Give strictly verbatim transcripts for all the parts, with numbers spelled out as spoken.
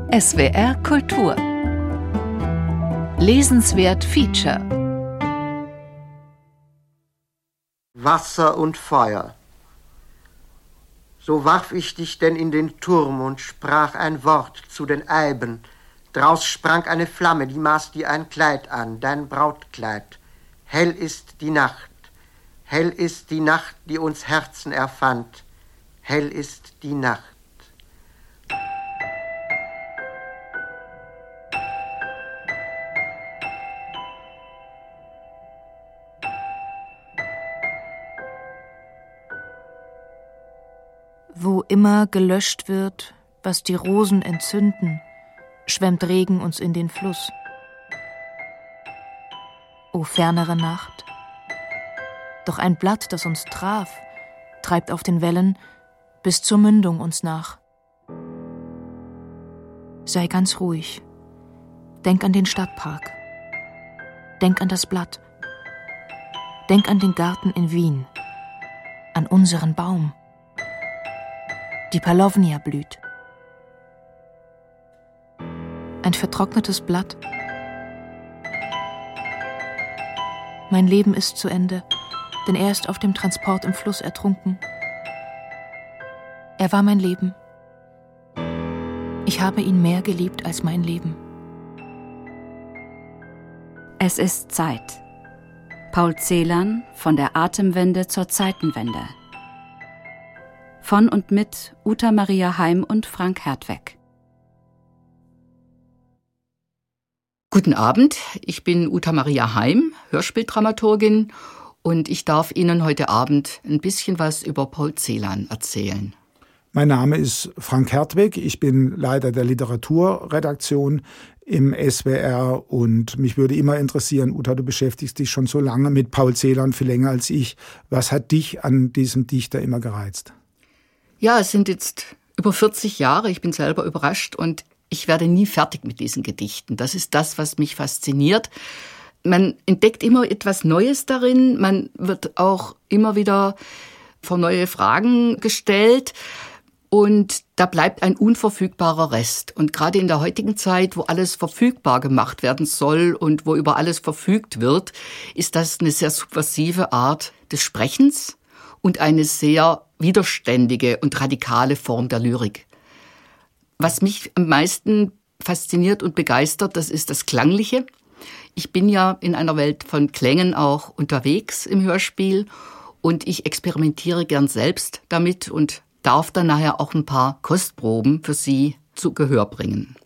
S W R Kultur. Lesenswert Feature. Wasser und Feuer. So warf ich dich denn in den Turm und sprach ein Wort zu den Eiben. Draus sprang eine Flamme, die maß dir ein Kleid an, dein Brautkleid. Hell ist die Nacht, hell ist die Nacht, die uns Herzen erfand. Hell ist die Nacht. Wo immer gelöscht wird, was die Rosen entzünden, schwemmt Regen uns in den Fluss. O fernere Nacht, doch ein Blatt, das uns traf, treibt auf den Wellen bis zur Mündung uns nach. Sei ganz ruhig, denk an den Stadtpark, denk an das Blatt, denk an den Garten in Wien, an unseren Baum. Die Paulownia blüht. Ein vertrocknetes Blatt. Mein Leben ist zu Ende, denn er ist auf dem Transport im Fluss ertrunken. Er war mein Leben. Ich habe ihn mehr geliebt als mein Leben. Es ist Zeit. Paul Celan von der Atemwende zur Zeitenwende. Von und mit Uta Maria Heim und Frank Hertweg. Guten Abend, ich bin Uta Maria Heim, Hörspieldramaturgin, und ich darf Ihnen heute Abend ein bisschen was über Paul Celan erzählen. Mein Name ist Frank Hertweg, ich bin Leiter der Literaturredaktion im S W R und mich würde immer interessieren, Uta, du beschäftigst dich schon so lange mit Paul Celan, viel länger als ich. Was hat dich an diesem Dichter immer gereizt? Ja, es sind jetzt über vierzig Jahre, ich bin selber überrascht und ich werde nie fertig mit diesen Gedichten. Das ist das, was mich fasziniert. Man entdeckt immer etwas Neues darin, man wird auch immer wieder vor neue Fragen gestellt und da bleibt ein unverfügbarer Rest. Und gerade in der heutigen Zeit, wo alles verfügbar gemacht werden soll und wo über alles verfügt wird, ist das eine sehr subversive Art des Sprechens und eine sehr widerständige und radikale Form der Lyrik. Was mich am meisten fasziniert und begeistert, das ist das Klangliche. Ich bin ja in einer Welt von Klängen auch unterwegs im Hörspiel und ich experimentiere gern selbst damit und darf dann nachher auch ein paar Kostproben für Sie zu Gehör bringen.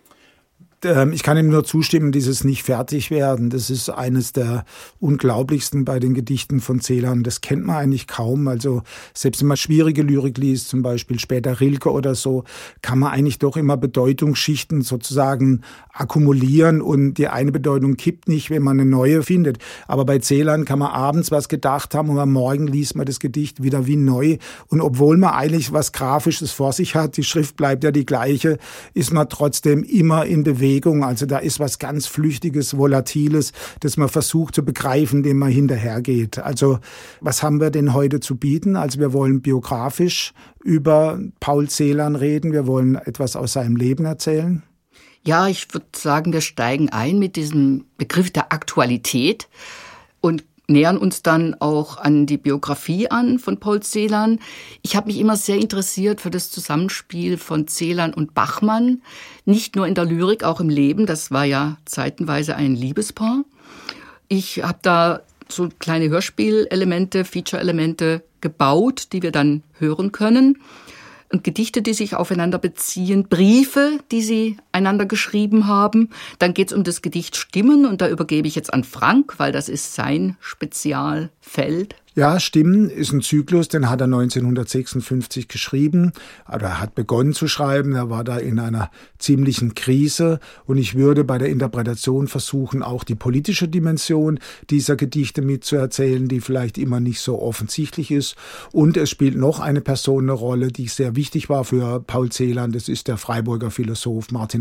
Ich kann ihm nur zustimmen, dieses nicht fertig werden, das ist eines der unglaublichsten bei den Gedichten von Celan. Das kennt man eigentlich kaum. Also selbst wenn man schwierige Lyrik liest, zum Beispiel später Rilke oder so, kann man eigentlich doch immer Bedeutungsschichten sozusagen akkumulieren und die eine Bedeutung kippt nicht, wenn man eine neue findet. Aber bei Celan kann man abends was gedacht haben und am Morgen liest man das Gedicht wieder wie neu. Und obwohl man eigentlich was Grafisches vor sich hat, die Schrift bleibt ja die gleiche, ist man trotzdem immer in Bewegung. Also da ist was ganz Flüchtiges, Volatiles, das man versucht zu begreifen, dem man hinterhergeht. Also was haben wir denn heute zu bieten? Also wir wollen biografisch über Paul Celan reden, wir wollen etwas aus seinem Leben erzählen. Ja, ich würde sagen, wir steigen ein mit diesem Begriff der Aktualität und nähern uns dann auch an die Biografie an von Paul Celan. Ich habe mich immer sehr interessiert für das Zusammenspiel von Celan und Bachmann, nicht nur in der Lyrik, auch im Leben. Das war ja zeitenweise ein Liebespaar. Ich habe da so kleine Hörspielelemente, Feature-Elemente gebaut, die wir dann hören können. Und Gedichte, die sich aufeinander beziehen, Briefe, die sie einander geschrieben haben. Dann geht es um das Gedicht Stimmen und da übergebe ich jetzt an Frank, weil das ist sein Spezialfeld. Ja, Stimmen ist ein Zyklus, den hat er neunzehnhundertsechsundfünfzig geschrieben. Also er hat begonnen zu schreiben, er war da in einer ziemlichen Krise. Und ich würde bei der Interpretation versuchen, auch die politische Dimension dieser Gedichte mitzuerzählen, die vielleicht immer nicht so offensichtlich ist. Und es spielt noch eine Person eine Rolle, die sehr wichtig war für Paul Celan. Das ist der Freiburger Philosoph Martin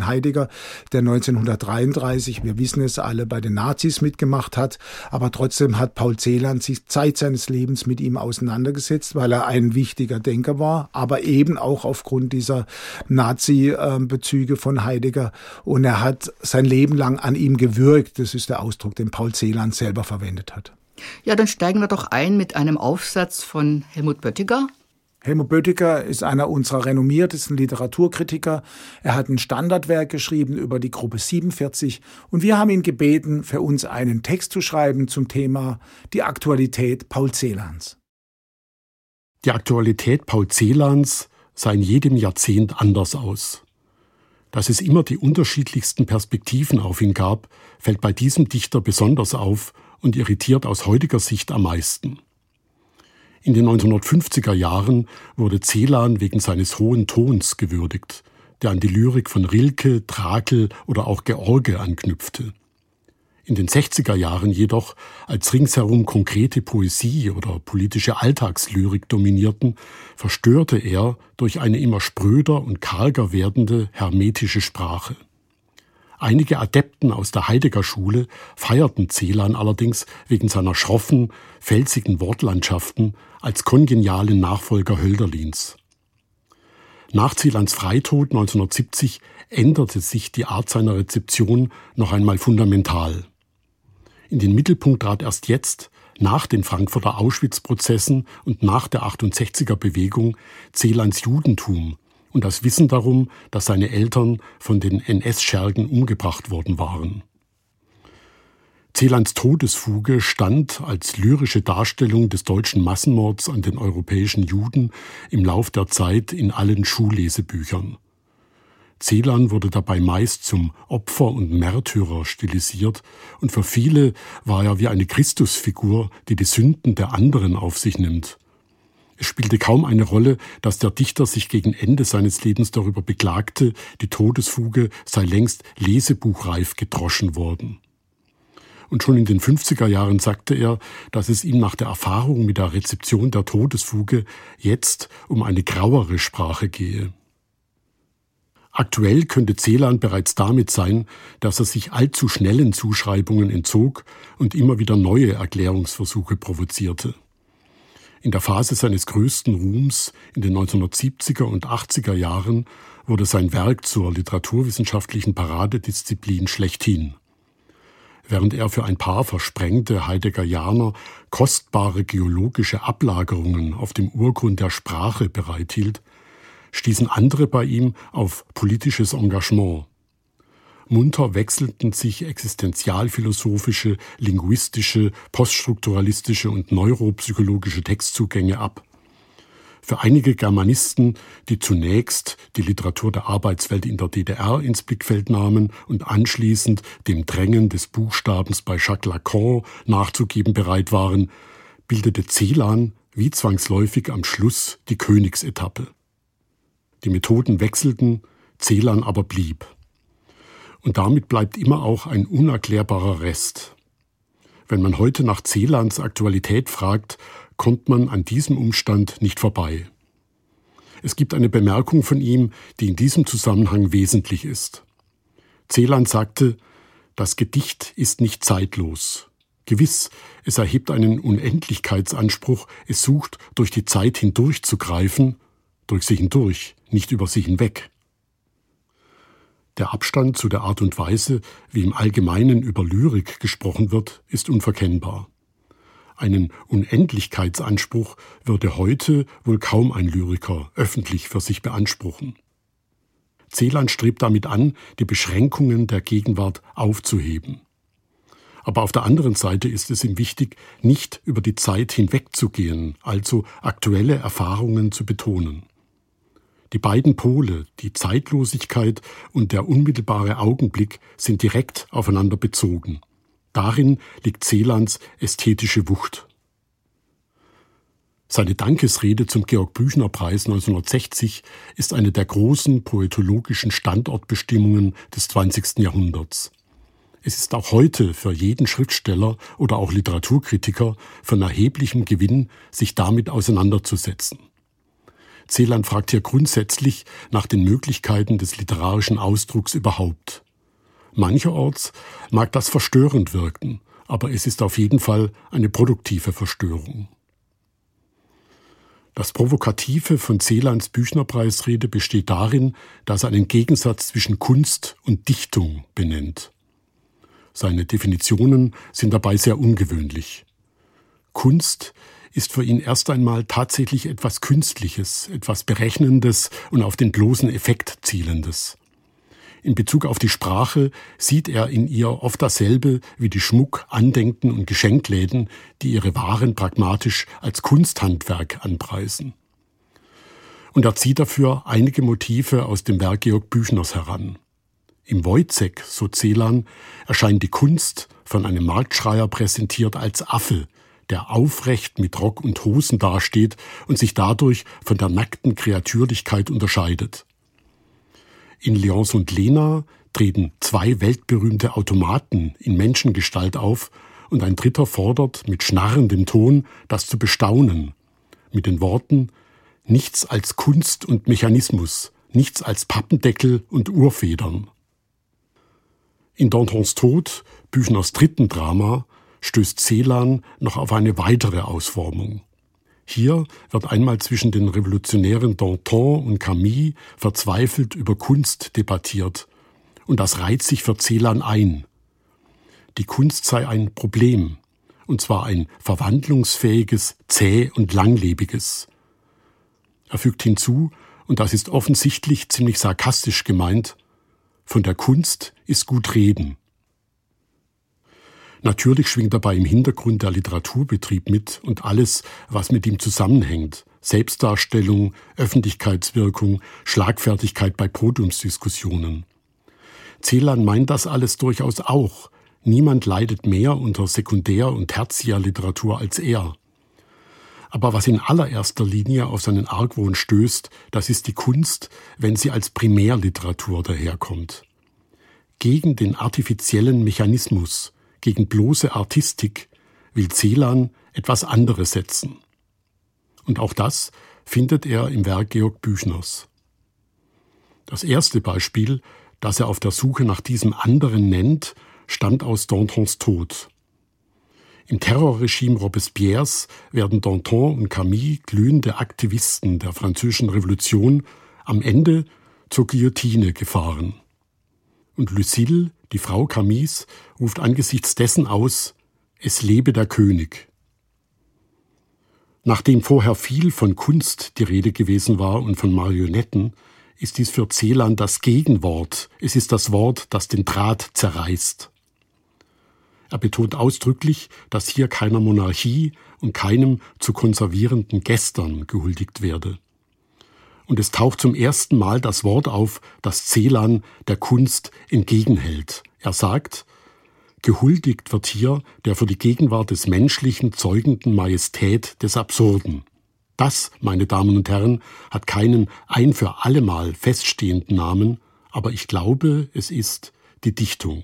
von Heidegger, der neunzehnhundertdreiunddreißig, wir wissen es alle, bei den Nazis mitgemacht hat. Aber trotzdem hat Paul Celan sich Zeit seines Lebens mit ihm auseinandergesetzt, weil er ein wichtiger Denker war, aber eben auch aufgrund dieser Nazi-Bezüge von Heidegger. Und er hat sein Leben lang an ihm gewirkt. Das ist der Ausdruck, den Paul Celan selber verwendet hat. Ja, dann steigen wir doch ein mit einem Aufsatz von Helmut Böttiger. Helmut Böttiger ist einer unserer renommiertesten Literaturkritiker. Er hat ein Standardwerk geschrieben über die Gruppe siebenundvierzig und wir haben ihn gebeten, für uns einen Text zu schreiben zum Thema die Aktualität Paul Celans. Die Aktualität Paul Celans sah in jedem Jahrzehnt anders aus. Dass es immer die unterschiedlichsten Perspektiven auf ihn gab, fällt bei diesem Dichter besonders auf und irritiert aus heutiger Sicht am meisten. In den neunzehnhundertfünfziger Jahren wurde Celan wegen seines hohen Tons gewürdigt, der an die Lyrik von Rilke, Trakel oder auch George anknüpfte. In den sechziger Jahren jedoch, als ringsherum konkrete Poesie oder politische Alltagslyrik dominierten, verstörte er durch eine immer spröder und karger werdende hermetische Sprache. Einige Adepten aus der Heidegger-Schule feierten Celan allerdings wegen seiner schroffen, felsigen Wortlandschaften als kongenialen Nachfolger Hölderlins. Nach Celans Freitod neunzehnhundertsiebzig änderte sich die Art seiner Rezeption noch einmal fundamental. In den Mittelpunkt trat erst jetzt, nach den Frankfurter Auschwitz-Prozessen und nach der achtundsechziger-Bewegung, Celans Judentum und das Wissen darum, dass seine Eltern von den N S-Schergen umgebracht worden waren. Celans Todesfuge stand als lyrische Darstellung des deutschen Massenmords an den europäischen Juden im Lauf der Zeit in allen Schullesebüchern. Celan wurde dabei meist zum Opfer und Märtyrer stilisiert und für viele war er wie eine Christusfigur, die die Sünden der anderen auf sich nimmt. Es spielte kaum eine Rolle, dass der Dichter sich gegen Ende seines Lebens darüber beklagte, die Todesfuge sei längst lesebuchreif gedroschen worden. Und schon in den fünfziger Jahren sagte er, dass es ihm nach der Erfahrung mit der Rezeption der Todesfuge jetzt um eine grauere Sprache gehe. Aktuell könnte Celan bereits damit sein, dass er sich allzu schnellen Zuschreibungen entzog und immer wieder neue Erklärungsversuche provozierte. In der Phase seines größten Ruhms in den neunzehnhundertsiebziger und achtziger Jahren wurde sein Werk zur literaturwissenschaftlichen Paradedisziplin schlechthin. Während er für ein paar versprengte Heideggerianer kostbare geologische Ablagerungen auf dem Urgrund der Sprache bereithielt, stießen andere bei ihm auf politisches Engagement. Munter wechselten sich existenzialphilosophische, linguistische, poststrukturalistische und neuropsychologische Textzugänge ab. Für einige Germanisten, die zunächst die Literatur der Arbeitswelt in der D D R ins Blickfeld nahmen und anschließend dem Drängen des Buchstabens bei Jacques Lacan nachzugeben bereit waren, bildete Celan wie zwangsläufig am Schluss die Königsetappe. Die Methoden wechselten, Celan aber blieb. Und damit bleibt immer auch ein unerklärbarer Rest. Wenn man heute nach Celans Aktualität fragt, kommt man an diesem Umstand nicht vorbei. Es gibt eine Bemerkung von ihm, die in diesem Zusammenhang wesentlich ist. Celan sagte, das Gedicht ist nicht zeitlos. Gewiss, es erhebt einen Unendlichkeitsanspruch, es sucht, durch die Zeit hindurchzugreifen, durch sie hindurch, nicht über sie hinweg. Der Abstand zu der Art und Weise, wie im Allgemeinen über Lyrik gesprochen wird, ist unverkennbar. Einen Unendlichkeitsanspruch würde heute wohl kaum ein Lyriker öffentlich für sich beanspruchen. Celan strebt damit an, die Beschränkungen der Gegenwart aufzuheben. Aber auf der anderen Seite ist es ihm wichtig, nicht über die Zeit hinwegzugehen, also aktuelle Erfahrungen zu betonen. Die beiden Pole, die Zeitlosigkeit und der unmittelbare Augenblick, sind direkt aufeinander bezogen. Darin liegt Celans ästhetische Wucht. Seine Dankesrede zum Georg-Büchner-Preis neunzehnhundertsechzig ist eine der großen poetologischen Standortbestimmungen des zwanzigsten Jahrhunderts. Es ist auch heute für jeden Schriftsteller oder auch Literaturkritiker von erheblichem Gewinn, sich damit auseinanderzusetzen. Celan fragt hier grundsätzlich nach den Möglichkeiten des literarischen Ausdrucks überhaupt. Mancherorts mag das verstörend wirken, aber es ist auf jeden Fall eine produktive Verstörung. Das Provokative von Celans Büchnerpreisrede besteht darin, dass er einen Gegensatz zwischen Kunst und Dichtung benennt. Seine Definitionen sind dabei sehr ungewöhnlich. Kunst ist für ihn erst einmal tatsächlich etwas Künstliches, etwas Berechnendes und auf den bloßen Effekt zielendes. In Bezug auf die Sprache sieht er in ihr oft dasselbe wie die Schmuck-, Andenken- und Geschenkläden, die ihre Waren pragmatisch als Kunsthandwerk anpreisen. Und er zieht dafür einige Motive aus dem Werk Georg Büchners heran. Im Wojzeck, so Celan, erscheint die Kunst, von einem Marktschreier präsentiert, als Affe, der aufrecht mit Rock und Hosen dasteht und sich dadurch von der nackten Kreatürlichkeit unterscheidet. In Léonce und Lena treten zwei weltberühmte Automaten in Menschengestalt auf und ein dritter fordert mit schnarrendem Ton, das zu bestaunen, mit den Worten: Nichts als Kunst und Mechanismus, nichts als Pappendeckel und Urfedern. In Dantons Tod, Büchners dritten Drama, stößt Celan noch auf eine weitere Ausformung. Hier wird einmal zwischen den Revolutionären Danton und Camille verzweifelt über Kunst debattiert, und das reiht sich für Celan ein. Die Kunst sei ein Problem, und zwar ein verwandlungsfähiges, zäh und langlebiges. Er fügt hinzu, und das ist offensichtlich ziemlich sarkastisch gemeint: Von der Kunst ist gut reden. Natürlich schwingt dabei im Hintergrund der Literaturbetrieb mit und alles, was mit ihm zusammenhängt. Selbstdarstellung, Öffentlichkeitswirkung, Schlagfertigkeit bei Podiumsdiskussionen. Celan meint das alles durchaus auch. Niemand leidet mehr unter Sekundär- und Tertiärliteratur als er. Aber was in allererster Linie auf seinen Argwohn stößt, das ist die Kunst, wenn sie als Primärliteratur daherkommt. Gegen den artifiziellen Mechanismus, gegen bloße Artistik will Celan etwas anderes setzen. Und auch das findet er im Werk Georg Büchners. Das erste Beispiel, das er auf der Suche nach diesem anderen nennt, stammt aus Dantons Tod. Im Terrorregime Robespierres werden Danton und Camille, glühende Aktivisten der französischen Revolution, am Ende zur Guillotine gefahren. Und Lucille, die Frau Camilles, ruft angesichts dessen aus: Es lebe der König. Nachdem vorher viel von Kunst die Rede gewesen war und von Marionetten, ist dies für Celan das Gegenwort. Es ist das Wort, das den Draht zerreißt. Er betont ausdrücklich, dass hier keiner Monarchie und keinem zu konservierenden Gestern gehuldigt werde. Und es taucht zum ersten Mal das Wort auf, das Celan der Kunst entgegenhält. Er sagt: Gehuldigt wird hier der für die Gegenwart des Menschlichen zeugenden Majestät des Absurden. Das, meine Damen und Herren, hat keinen ein für allemal feststehenden Namen, aber ich glaube, es ist die Dichtung.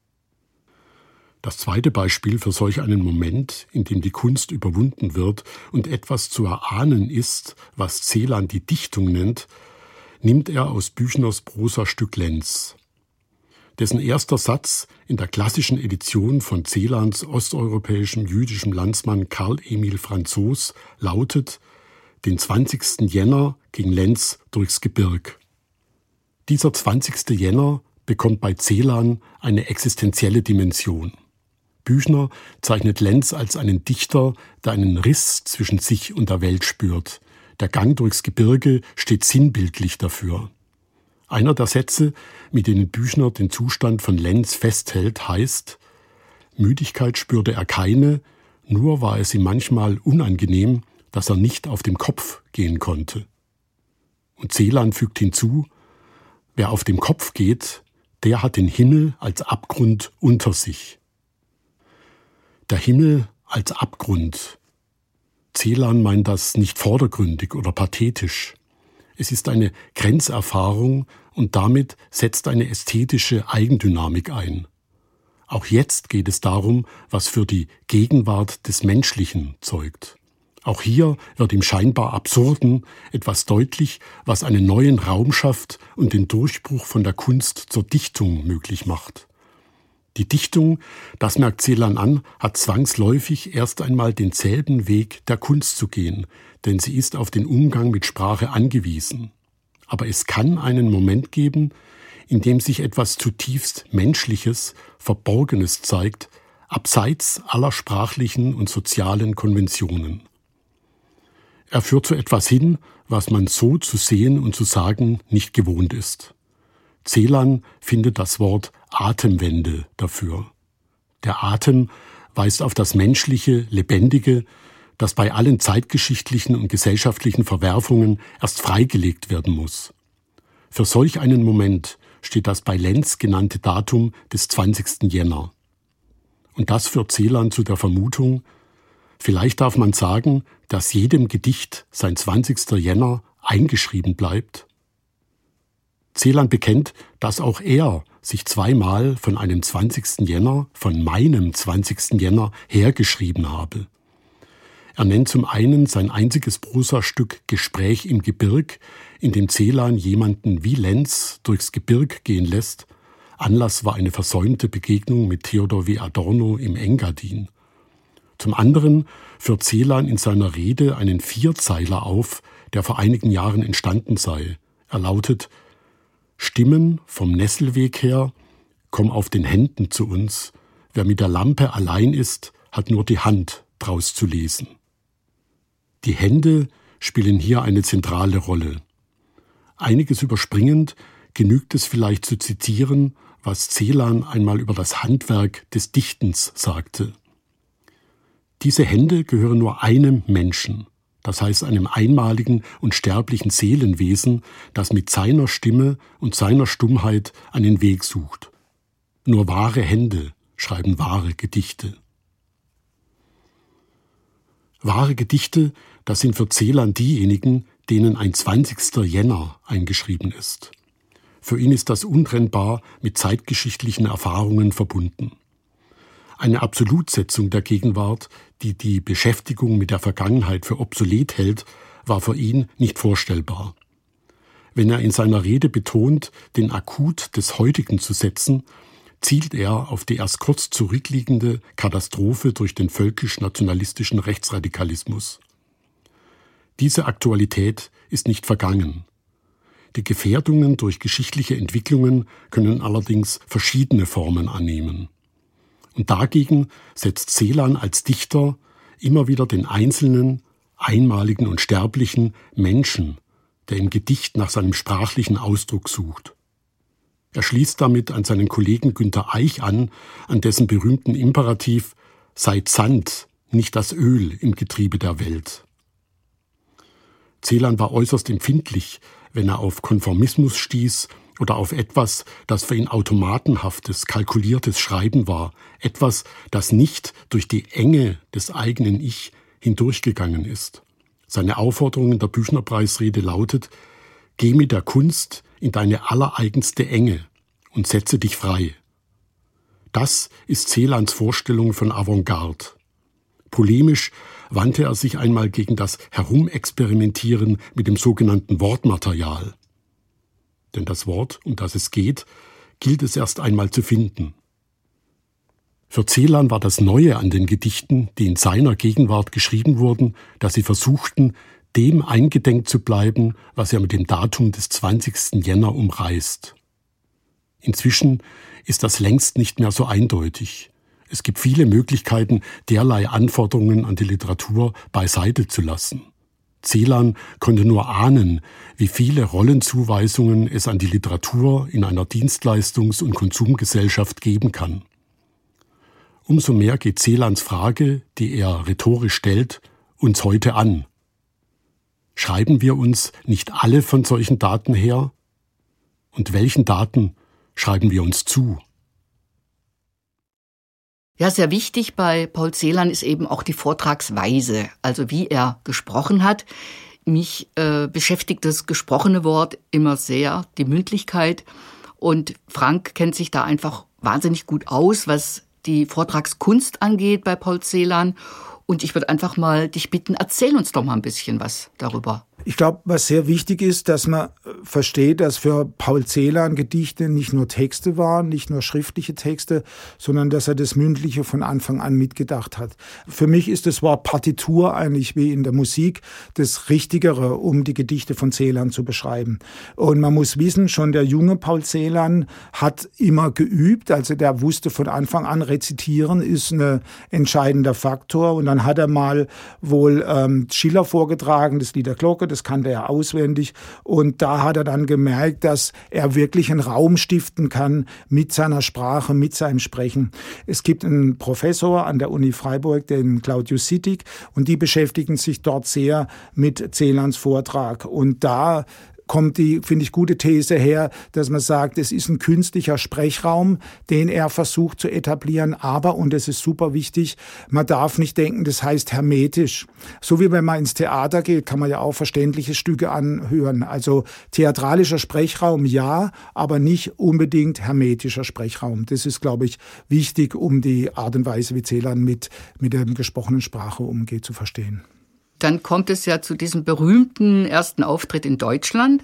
Das zweite Beispiel für solch einen Moment, in dem die Kunst überwunden wird und etwas zu erahnen ist, was Celan die Dichtung nennt, nimmt er aus Büchners Prosastück Lenz. Dessen erster Satz in der klassischen Edition von Celans osteuropäischem jüdischem Landsmann Karl Emil Franzos lautet: Den zwanzigsten Jänner ging Lenz durchs Gebirg. Dieser zwanzigste Jänner bekommt bei Celan eine existenzielle Dimension. Büchner zeichnet Lenz als einen Dichter, der einen Riss zwischen sich und der Welt spürt. Der Gang durchs Gebirge steht sinnbildlich dafür. Einer der Sätze, mit denen Büchner den Zustand von Lenz festhält, heißt: Müdigkeit spürte er keine, nur war es ihm manchmal unangenehm, dass er nicht auf dem Kopf gehen konnte. Und Celan fügt hinzu: Wer auf dem Kopf geht, der hat den Himmel als Abgrund unter sich. Der Himmel als Abgrund. Celan meint das nicht vordergründig oder pathetisch. Es ist eine Grenzerfahrung und damit setzt eine ästhetische Eigendynamik ein. Auch jetzt geht es darum, was für die Gegenwart des Menschlichen zeugt. Auch hier wird im scheinbar Absurden etwas deutlich, was einen neuen Raum schafft und den Durchbruch von der Kunst zur Dichtung möglich macht. Die Dichtung, das merkt Celan an, hat zwangsläufig erst einmal denselben Weg der Kunst zu gehen, denn sie ist auf den Umgang mit Sprache angewiesen. Aber es kann einen Moment geben, in dem sich etwas zutiefst Menschliches, Verborgenes zeigt, abseits aller sprachlichen und sozialen Konventionen. Er führt zu etwas hin, was man so zu sehen und zu sagen nicht gewohnt ist. Celan findet das Wort Atemwende dafür. Der Atem weist auf das Menschliche, Lebendige, das bei allen zeitgeschichtlichen und gesellschaftlichen Verwerfungen erst freigelegt werden muss. Für solch einen Moment steht das bei Lenz genannte Datum des zwanzigsten Jänner. Und das führt Celan zu der Vermutung, vielleicht darf man sagen, dass jedem Gedicht sein zwanzigster Jänner eingeschrieben bleibt. Celan bekennt, dass auch er sich zweimal von einem zwanzigsten Jänner, von meinem zwanzigsten Jänner hergeschrieben habe. Er nennt zum einen sein einziges Prosastück Gespräch im Gebirg, in dem Celan jemanden wie Lenz durchs Gebirg gehen lässt. Anlass war eine versäumte Begegnung mit Theodor W. Adorno im Engadin. Zum anderen führt Celan in seiner Rede einen Vierzeiler auf, der vor einigen Jahren entstanden sei. Er lautet: Stimmen vom Nesselweg her, komm auf den Händen zu uns. Wer mit der Lampe allein ist, hat nur die Hand draus zu lesen. Die Hände spielen hier eine zentrale Rolle. Einiges überspringend genügt es vielleicht zu zitieren, was Celan einmal über das Handwerk des Dichtens sagte. Diese Hände gehören nur einem Menschen, das heißt einem einmaligen und sterblichen Seelenwesen, das mit seiner Stimme und seiner Stummheit einen Weg sucht. Nur wahre Hände schreiben wahre Gedichte. Wahre Gedichte, das sind für Celan diejenigen, denen ein zwanzigster Jänner eingeschrieben ist. Für ihn ist das untrennbar mit zeitgeschichtlichen Erfahrungen verbunden. Eine Absolutsetzung der Gegenwart, die die Beschäftigung mit der Vergangenheit für obsolet hält, war für ihn nicht vorstellbar. Wenn er in seiner Rede betont, den Akut des Heutigen zu setzen, zielt er auf die erst kurz zurückliegende Katastrophe durch den völkisch-nationalistischen Rechtsradikalismus. Diese Aktualität ist nicht vergangen. Die Gefährdungen durch geschichtliche Entwicklungen können allerdings verschiedene Formen annehmen. Und dagegen setzt Celan als Dichter immer wieder den einzelnen, einmaligen und sterblichen Menschen, der im Gedicht nach seinem sprachlichen Ausdruck sucht. Er schließt damit an seinen Kollegen Günter Eich an, an dessen berühmten Imperativ »Seid Sand, nicht das Öl im Getriebe der Welt«. Celan war äußerst empfindlich, wenn er auf Konformismus stieß oder auf etwas, das für ihn automatenhaftes, kalkuliertes Schreiben war, etwas, das nicht durch die Enge des eigenen Ich hindurchgegangen ist. Seine Aufforderung in der Büchnerpreisrede lautet: Geh mit der Kunst in deine allereigenste Enge und setze dich frei. Das ist Celans Vorstellung von Avantgarde. Polemisch wandte er sich einmal gegen das Herumexperimentieren mit dem sogenannten Wortmaterial. Denn das Wort, um das es geht, gilt es erst einmal zu finden. Für Celan war das Neue an den Gedichten, die in seiner Gegenwart geschrieben wurden, dass sie versuchten, dem eingedenk zu bleiben, was er mit dem Datum des zwanzigsten Jänner umreißt. Inzwischen ist das längst nicht mehr so eindeutig. Es gibt viele Möglichkeiten, derlei Anforderungen an die Literatur beiseite zu lassen. Celan konnte nur ahnen, wie viele Rollenzuweisungen es an die Literatur in einer Dienstleistungs- und Konsumgesellschaft geben kann. Umso mehr geht Celans Frage, die er rhetorisch stellt, uns heute an. Schreiben wir uns nicht alle von solchen Daten her? Und welchen Daten schreiben wir uns zu? Ja, sehr wichtig bei Paul Celan ist eben auch die Vortragsweise, also wie er gesprochen hat. Mich äh, beschäftigt das gesprochene Wort immer sehr, die Mündlichkeit. Und Frank kennt sich da einfach wahnsinnig gut aus, was die Vortragskunst angeht bei Paul Celan. Und ich würde einfach mal dich bitten, erzähl uns doch mal ein bisschen was darüber. Ich glaube, was sehr wichtig ist, dass man versteht, dass für Paul Celan Gedichte nicht nur Texte waren, nicht nur schriftliche Texte, sondern dass er das Mündliche von Anfang an mitgedacht hat. Für mich ist das Wort Partitur eigentlich wie in der Musik das Richtigere, um die Gedichte von Celan zu beschreiben. Und man muss wissen, schon der junge Paul Celan hat immer geübt, also der wusste von Anfang an, rezitieren ist ein entscheidender Faktor. Und dann hat er mal wohl ähm, Schiller vorgetragen, das Lied der Glocke, das kannte er auswendig. Und da hat er dann gemerkt, dass er wirklich einen Raum stiften kann mit seiner Sprache, mit seinem Sprechen. Es gibt einen Professor an der Uni Freiburg, den Claudius Sittig, und die beschäftigen sich dort sehr mit Celans Vortrag. Und da kommt die, finde ich, gute These her, dass man sagt, es ist ein künstlicher Sprechraum, den er versucht zu etablieren. Aber, und das ist super wichtig, man darf nicht denken, das heißt hermetisch. So wie wenn man ins Theater geht, kann man ja auch verständliche Stücke anhören. Also theatralischer Sprechraum ja, aber nicht unbedingt hermetischer Sprechraum. Das ist, glaube ich, wichtig, um die Art und Weise, wie Celan mit, mit der gesprochenen Sprache umgeht, zu verstehen. Dann kommt es ja zu diesem berühmten ersten Auftritt in Deutschland.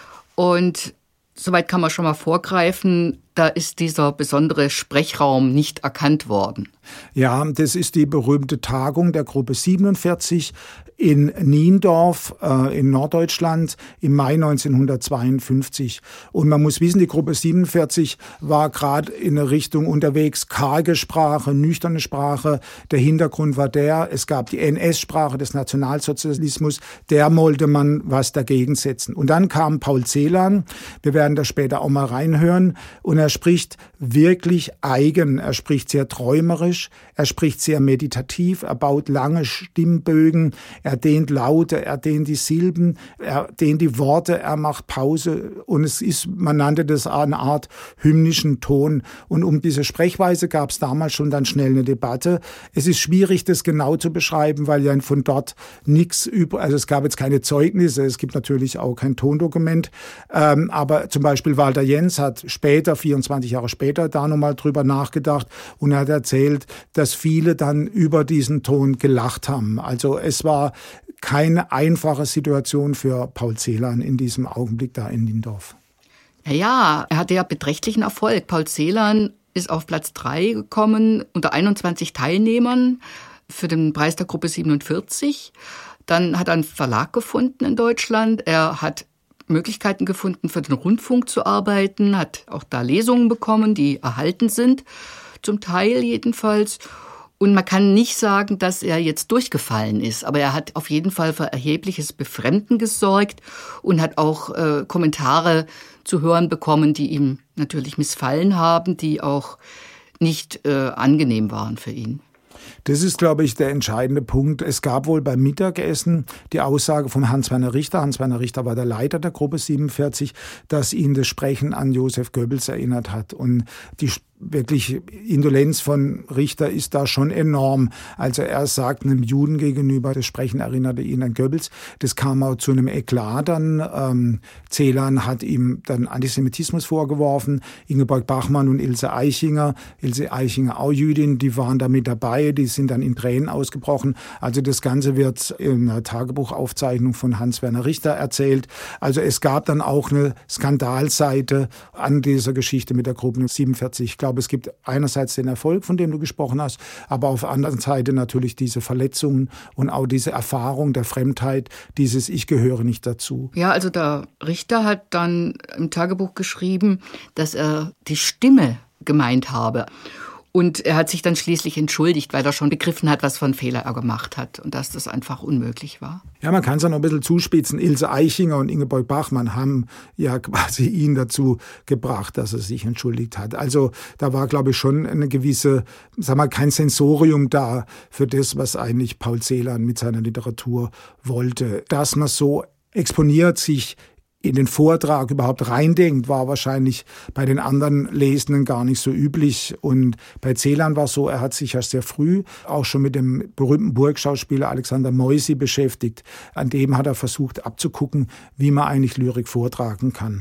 Und soweit kann man schon mal vorgreifen, da ist dieser besondere Sprechraum nicht erkannt worden. Ja, das ist die berühmte Tagung der Gruppe siebenundvierzig in Niendorf äh, in Norddeutschland im Mai neunzehnhundertzweiundfünfzig. Und man muss wissen, die Gruppe siebenundvierzig war gerade in eine Richtung unterwegs, karge Sprache, nüchterne Sprache. Der Hintergrund war der, es gab die N S-Sprache des Nationalsozialismus, der wollte man was dagegen setzen. Und dann kam Paul Celan, wir werden da später auch mal reinhören, und er spricht wirklich eigen, er spricht sehr träumerisch, er spricht sehr meditativ, er baut lange Stimmbögen, er dehnt Laute, er dehnt die Silben, er dehnt die Worte, er macht Pause, und es ist, man nannte das eine Art hymnischen Ton. Und um diese Sprechweise gab es damals schon dann schnell eine Debatte. Es ist schwierig, das genau zu beschreiben, weil ja von dort nichts über, also es gab jetzt keine Zeugnisse, es gibt natürlich auch kein Tondokument, ähm, aber zum Beispiel Walter Jens hat später, vierundzwanzig Jahre später, da nochmal drüber nachgedacht und er hat erzählt, dass viele dann über diesen Ton gelacht haben. Also es war keine einfache Situation für Paul Celan in diesem Augenblick da in Niendorf. Ja, ja, er hatte ja beträchtlichen Erfolg. Paul Celan ist auf Platz drei gekommen unter einundzwanzig Teilnehmern für den Preis der Gruppe siebenundvierzig. Dann hat er einen Verlag gefunden in Deutschland. Er hat Möglichkeiten gefunden, für den Rundfunk zu arbeiten, hat auch da Lesungen bekommen, die erhalten sind, zum Teil jedenfalls. Und man kann nicht sagen, dass er jetzt durchgefallen ist, aber er hat auf jeden Fall für erhebliches Befremden gesorgt und hat auch äh, Kommentare zu hören bekommen, die ihm natürlich missfallen haben, die auch nicht äh, angenehm waren für ihn. Das ist, glaube ich, der entscheidende Punkt. Es gab wohl beim Mittagessen die Aussage von Hans-Werner Richter, Hans-Werner Richter war der Leiter der Gruppe siebenundvierzig, dass ihn das Sprechen an Joseph Goebbels erinnert hat. Und die wirklich Indolenz von Richter ist da schon enorm. Also er sagt einem Juden gegenüber, das Sprechen erinnerte ihn an Goebbels. Das kam auch zu einem Eklat dann. Ähm, Celan hat ihm dann Antisemitismus vorgeworfen. Ingeborg Bachmann und Ilse Eichinger, Ilse Eichinger auch Jüdin, die waren da mit dabei, die sind dann in Tränen ausgebrochen. Also das Ganze wird in einer Tagebuchaufzeichnung von Hans-Werner Richter erzählt. Also es gab dann auch eine Skandalseite an dieser Geschichte mit der Gruppe siebenundvierzig. Ich glaube, es gibt einerseits den Erfolg, von dem du gesprochen hast, aber auf der anderen Seite natürlich diese Verletzungen und auch diese Erfahrung der Fremdheit, dieses Ich gehöre nicht dazu. Ja, also der Richter hat dann im Tagebuch geschrieben, dass er die Stimme gemeint habe. Und er hat sich dann schließlich entschuldigt, weil er schon begriffen hat, was für einen Fehler er gemacht hat und dass das einfach unmöglich war. Ja, man kann es ja noch ein bisschen zuspitzen. Ilse Eichinger und Ingeborg Bachmann haben ja quasi ihn dazu gebracht, dass er sich entschuldigt hat. Also da war, glaube ich, schon eine gewisse, sag mal, kein Sensorium da für das, was eigentlich Paul Celan mit seiner Literatur wollte. Dass man so exponiert sich in den Vortrag überhaupt reindenkt, war wahrscheinlich bei den anderen Lesenden gar nicht so üblich. Und bei Celan war es so, er hat sich ja sehr früh auch schon mit dem berühmten Burgschauspieler Alexander Moisy beschäftigt. An dem hat er versucht abzugucken, wie man eigentlich Lyrik vortragen kann.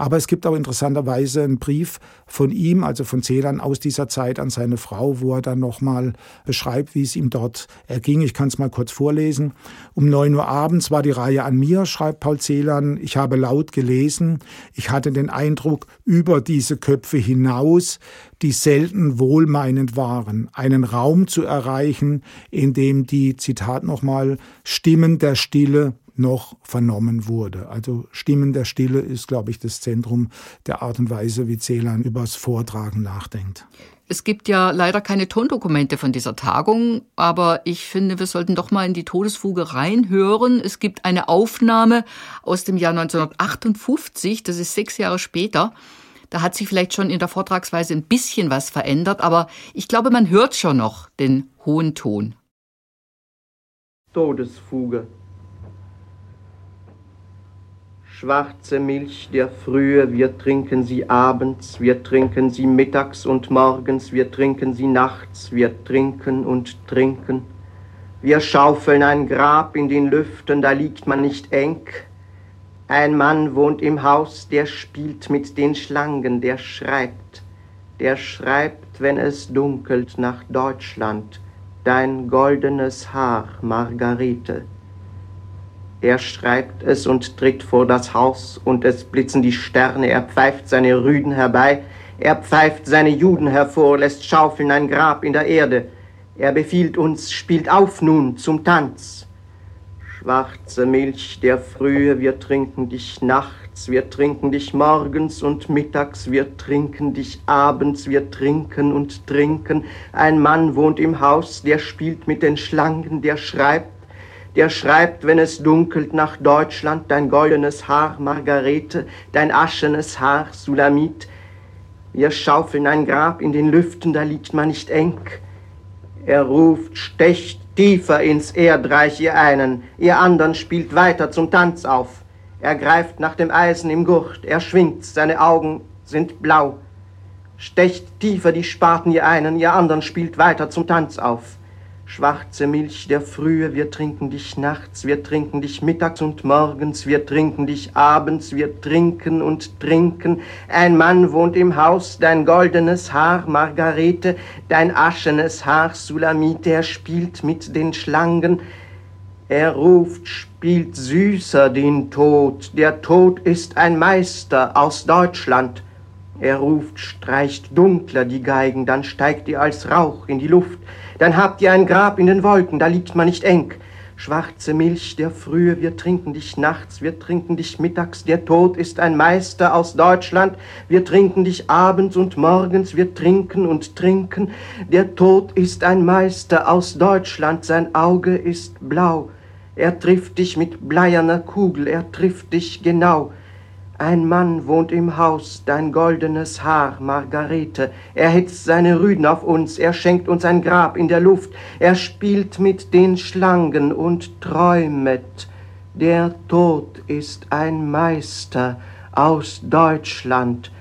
Aber es gibt auch interessanterweise einen Brief von ihm, also von Celan aus dieser Zeit an seine Frau, wo er dann nochmal beschreibt, wie es ihm dort erging. Ich kann es mal kurz vorlesen. Um neun Uhr abends war die Reihe an mir, schreibt Paul Celan. Ich habe laut gelesen. Ich hatte den Eindruck, über diese Köpfe hinaus, die selten wohlmeinend waren, einen Raum zu erreichen, in dem die, Zitat nochmal, Stimmen der Stille noch vernommen wurde. Also Stimmen der Stille ist, glaube ich, das Zentrum der Art und Weise, wie Celan über das Vortragen nachdenkt. Es gibt ja leider keine Tondokumente von dieser Tagung, aber ich finde, wir sollten doch mal in die Todesfuge reinhören. Es gibt eine Aufnahme aus dem Jahr neunzehnhundertachtundfünfzig, das ist sechs Jahre später. Da hat sich vielleicht schon in der Vortragsweise ein bisschen was verändert, aber ich glaube, man hört schon noch den hohen Ton. Todesfuge. Schwarze Milch der Frühe, wir trinken sie abends, wir trinken sie mittags und morgens, wir trinken sie nachts, wir trinken und trinken. Wir schaufeln ein Grab in den Lüften, da liegt man nicht eng. Ein Mann wohnt im Haus, der spielt mit den Schlangen, der schreibt, der schreibt, wenn es dunkelt, nach Deutschland, dein goldenes Haar, Margarete. Er schreibt es und tritt vor das Haus, und es blitzen die Sterne, er pfeift seine Rüden herbei, er pfeift seine Juden hervor, lässt schaufeln ein Grab in der Erde. Er befiehlt uns, spielt auf nun zum Tanz. Schwarze Milch der Frühe, wir trinken dich nachts, wir trinken dich morgens und mittags, wir trinken dich abends, wir trinken und trinken. Ein Mann wohnt im Haus, der spielt mit den Schlangen, der schreibt, der schreibt, wenn es dunkelt, nach Deutschland, dein goldenes Haar, Margarete, dein aschenes Haar, Sulamit. Wir schaufeln ein Grab in den Lüften, da liegt man nicht eng. Er ruft, stecht tiefer ins Erdreich, ihr einen, ihr anderen spielt weiter zum Tanz auf. Er greift nach dem Eisen im Gurt, er schwingt's, seine Augen sind blau. Stecht tiefer die Spaten, ihr einen, ihr anderen spielt weiter zum Tanz auf. Schwarze Milch der Frühe, wir trinken dich nachts, wir trinken dich mittags und morgens, wir trinken dich abends, wir trinken und trinken. Ein Mann wohnt im Haus, dein goldenes Haar, Margarete, dein aschenes Haar, Sulamite, er spielt mit den Schlangen. Er ruft, spielt süßer den Tod, der Tod ist ein Meister aus Deutschland. Er ruft, streicht dunkler die Geigen, dann steigt ihr als Rauch in die Luft. Dann habt ihr ein Grab in den Wolken, da liegt man nicht eng. Schwarze Milch der Frühe, wir trinken dich nachts, wir trinken dich mittags, der Tod ist ein Meister aus Deutschland. Wir trinken dich abends und morgens, wir trinken und trinken. Der Tod ist ein Meister aus Deutschland, sein Auge ist blau. Er trifft dich mit bleierner Kugel, er trifft dich genau. Ein Mann wohnt im Haus, dein goldenes Haar, Margarete. Er hetzt seine Rüden auf uns, er schenkt uns ein Grab in der Luft. Er spielt mit den Schlangen und träumet. Der Tod ist ein Meister aus Deutschland.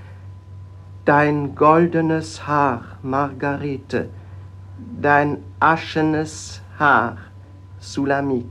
Dein goldenes Haar, Margarete. Dein aschenes Haar, Sulamit.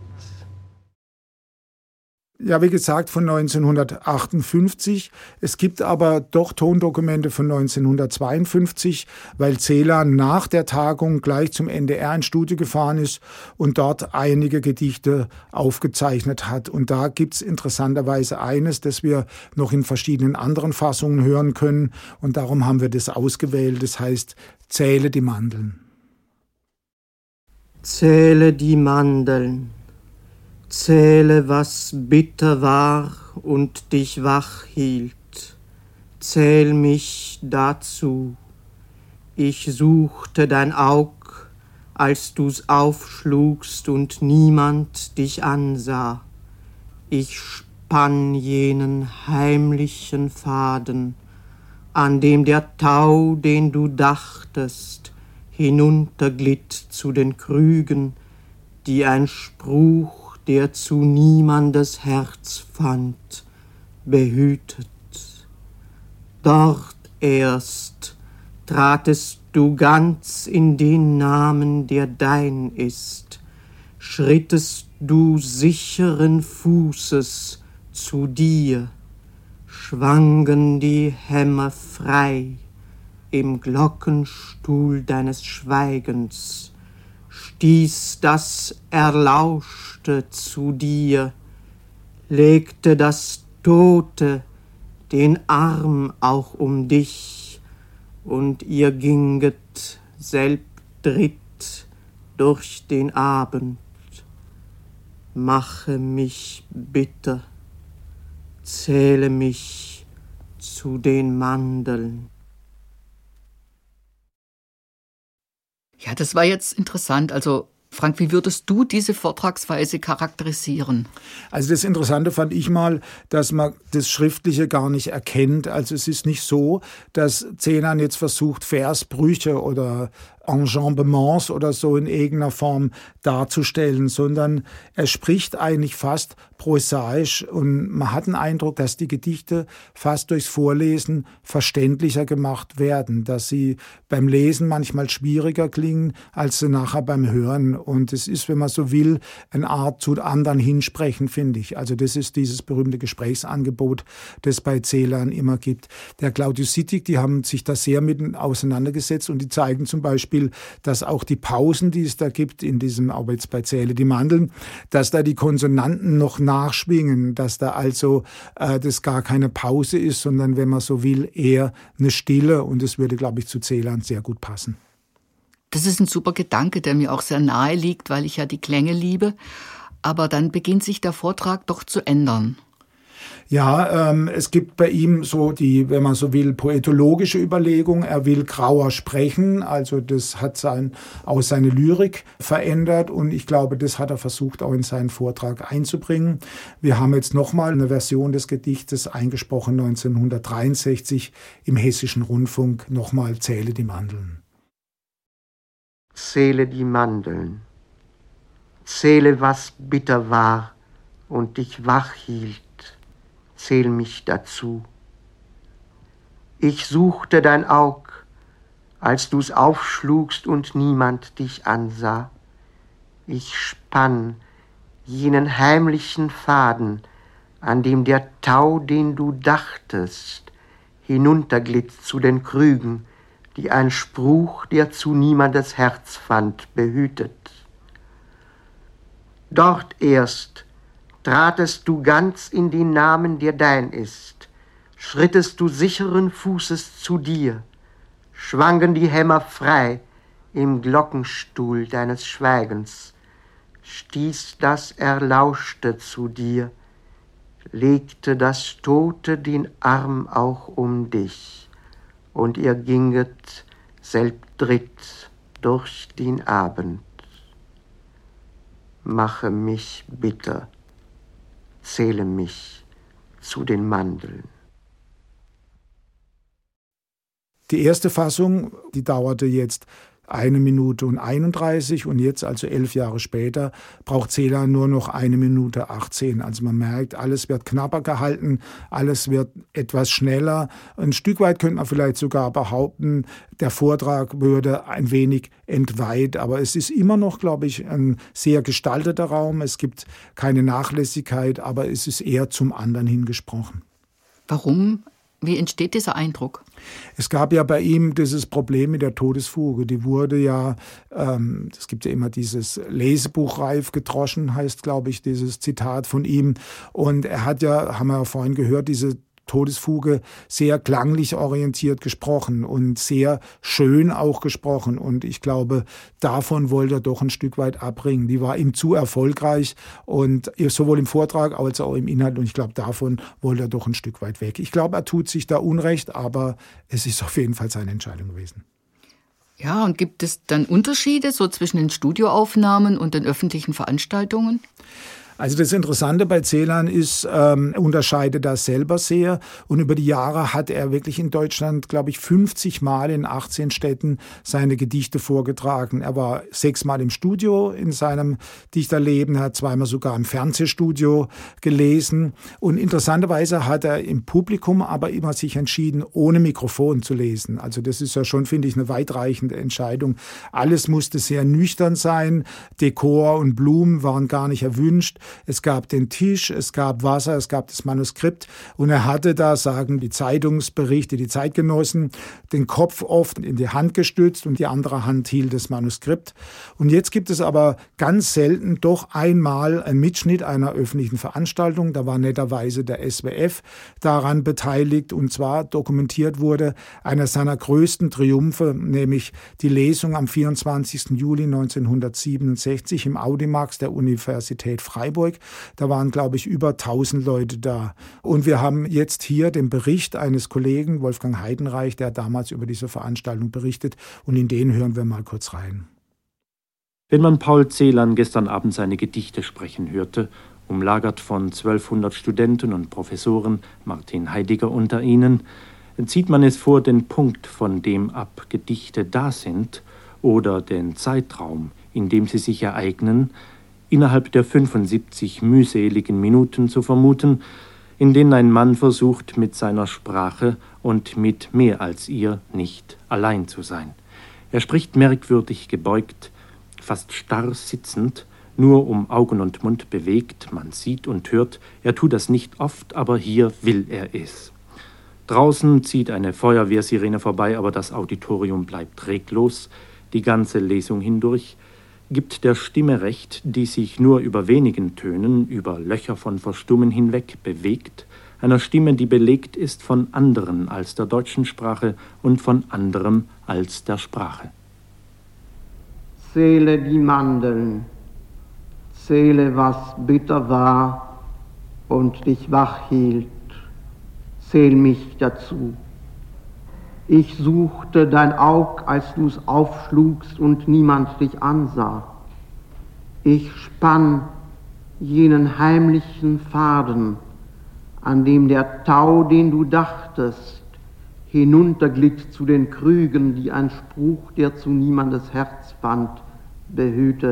Ja, wie gesagt, von neunzehnhundertachtundfünfzig. Es gibt aber doch Tondokumente von neunzehnhundertzweiundfünfzig, weil Celan nach der Tagung gleich zum N D R ins Studio gefahren ist und dort einige Gedichte aufgezeichnet hat. Und da gibt's interessanterweise eines, das wir noch in verschiedenen anderen Fassungen hören können. Und darum haben wir das ausgewählt. Das heißt, Zähle die Mandeln. Zähle die Mandeln. Zähle, was bitter war und dich wach hielt. Zähl mich dazu. Ich suchte dein Aug, als du's aufschlugst und niemand dich ansah. Ich spann jenen heimlichen Faden, an dem der Tau, den du dachtest, hinunterglitt zu den Krügen, die ein Spruch, der zu niemandes Herz fand, behütet. Dort erst tratest du ganz in den Namen, der dein ist, schrittest du sicheren Fußes zu dir, schwangen die Hämmer frei im Glockenstuhl deines Schweigens, stieß das Erlauschte zu dir, legte das Tote den Arm auch um dich, und ihr ginget selbdritt durch den Abend. Mache mich bitter, zähle mich zu den Mandeln. Ja, das war jetzt interessant. Also Frank, wie würdest du diese Vortragsweise charakterisieren? Also das Interessante fand ich mal, dass man das Schriftliche gar nicht erkennt. Also es ist nicht so, dass Celan jetzt versucht, Versbrüche oder Enjambements oder so in irgendeiner Form darzustellen, sondern er spricht eigentlich fast prosaisch und man hat den Eindruck, dass die Gedichte fast durchs Vorlesen verständlicher gemacht werden, dass sie beim Lesen manchmal schwieriger klingen, als sie nachher beim Hören. Und es ist, wenn man so will, eine Art zu anderen hinsprechen, finde ich. Also das ist dieses berühmte Gesprächsangebot, das es bei Celan immer gibt. Der Claudius Sittig, die haben sich da sehr mit auseinandergesetzt und die zeigen zum Beispiel, dass auch die Pausen, die es da gibt, in diesem, aber jetzt bei Zähle die Mandeln, dass da die Konsonanten noch nachschwingen, dass da also äh, das gar keine Pause ist, sondern, wenn man so will, eher eine Stille, und das würde, glaube ich, zu Celan sehr gut passen. Das ist ein super Gedanke, der mir auch sehr nahe liegt, weil ich ja die Klänge liebe. Aber dann beginnt sich der Vortrag doch zu ändern. Ja, ähm, es gibt bei ihm so die, wenn man so will, poetologische Überlegung. Er will grauer sprechen, also das hat sein, auch seine Lyrik verändert, und ich glaube, das hat er versucht auch in seinen Vortrag einzubringen. Wir haben jetzt nochmal eine Version des Gedichtes eingesprochen, neunzehnhundertdreiundsechzig im Hessischen Rundfunk, nochmal Zähle die Mandeln. Zähle die Mandeln, zähle, was bitter war und dich wach hielt. Zähl mich dazu. Ich suchte dein Aug, als du's aufschlugst und niemand dich ansah. Ich spann jenen heimlichen Faden, an dem der Tau, den du dachtest, hinunterglitt zu den Krügen, die ein Spruch, der zu niemandes Herz fand, behütet. Dort erst tratest du ganz in den Namen, der dein ist, schrittest du sicheren Fußes zu dir, schwangen die Hämmer frei im Glockenstuhl deines Schweigens, stieß das Erlauschte zu dir, legte das Tote den Arm auch um dich, und ihr ginget selbdritt durch den Abend. Mache mich bitter, zähle mich zu den Mandeln. Die erste Fassung, die dauerte jetzt eine Minute und einunddreißig, und jetzt, also elf Jahre später, braucht Celan nur noch eine Minute achtzehn. Also man merkt, alles wird knapper gehalten, alles wird etwas schneller. Ein Stück weit könnte man vielleicht sogar behaupten, der Vortrag würde ein wenig entweiht, aber es ist immer noch, glaube ich, ein sehr gestalteter Raum. Es gibt keine Nachlässigkeit, aber es ist eher zum anderen hingesprochen. Warum? Wie entsteht dieser Eindruck? Es gab ja bei ihm dieses Problem mit der Todesfuge. Die wurde ja, ähm, es gibt ja immer dieses Lesebuch reif gedroschen, heißt, glaube ich, dieses Zitat von ihm. Und er hat ja, haben wir ja vorhin gehört, diese Todesfuge sehr klanglich orientiert gesprochen und sehr schön auch gesprochen. Und ich glaube, davon wollte er doch ein Stück weit abbringen. Die war ihm zu erfolgreich, und sowohl im Vortrag als auch im Inhalt. Und ich glaube, davon wollte er doch ein Stück weit weg. Ich glaube, er tut sich da Unrecht, aber es ist auf jeden Fall seine Entscheidung gewesen. Ja, und gibt es dann Unterschiede so zwischen den Studioaufnahmen und den öffentlichen Veranstaltungen? Also das Interessante bei Celan ist, ähm, er unterscheidet das selber sehr, und über die Jahre hat er wirklich in Deutschland, glaube ich, fünfzig Mal in achtzehn Städten seine Gedichte vorgetragen. Er war sechsmal im Studio in seinem Dichterleben, er hat zweimal sogar im Fernsehstudio gelesen, und interessanterweise hat er im Publikum aber immer sich entschieden, ohne Mikrofon zu lesen. Also das ist ja schon, finde ich, eine weitreichende Entscheidung. Alles musste sehr nüchtern sein, Dekor und Blumen waren gar nicht erwünscht. es gab den Tisch, es gab Wasser, es gab das Manuskript. Und er hatte da, sagen die Zeitungsberichte, die Zeitgenossen, den Kopf oft in die Hand gestützt und die andere Hand hielt das Manuskript. Und jetzt gibt es aber ganz selten doch einmal einen Mitschnitt einer öffentlichen Veranstaltung. Da war netterweise der S W F daran beteiligt, und zwar dokumentiert wurde einer seiner größten Triumphe, nämlich die Lesung am vierundzwanzigsten Juli neunzehnhundertsiebenundsechzig im Audimax der Universität Freiburg. Da waren, glaube ich, über tausend Leute da. Und wir haben jetzt hier den Bericht eines Kollegen, Wolfgang Heidenreich, der damals über diese Veranstaltung berichtet. Und in den hören wir mal kurz rein. Wenn man Paul Celan gestern Abend seine Gedichte sprechen hörte, umlagert von zwölfhundert Studenten und Professoren, Martin Heidegger unter ihnen, zieht man es vor den Punkt, von dem ab Gedichte da sind, oder den Zeitraum, in dem sie sich ereignen, innerhalb der fünfundsiebzig mühseligen Minuten zu vermuten, in denen ein Mann versucht, mit seiner Sprache und mit mehr als ihr nicht allein zu sein. Er spricht merkwürdig gebeugt, fast starr sitzend, nur um Augen und Mund bewegt, man sieht und hört, er tut das nicht oft, aber hier will er es. Draußen zieht eine Feuerwehrsirene vorbei, aber das Auditorium bleibt reglos, die ganze Lesung hindurch, gibt der Stimme Recht, die sich nur über wenigen Tönen, über Löcher von Verstummen hinweg bewegt, einer Stimme, die belegt ist von anderen als der deutschen Sprache und von anderem als der Sprache. Zähle die Mandeln, zähle, was bitter war und dich wach hielt, zähl mich dazu. Ich suchte dein Aug, als du's aufschlugst und niemand dich ansah. Ich spann jenen heimlichen Faden, an dem der Tau, den du dachtest, hinunterglitt zu den Krügen, die ein Spruch, der zu niemandes Herz fand, behütet.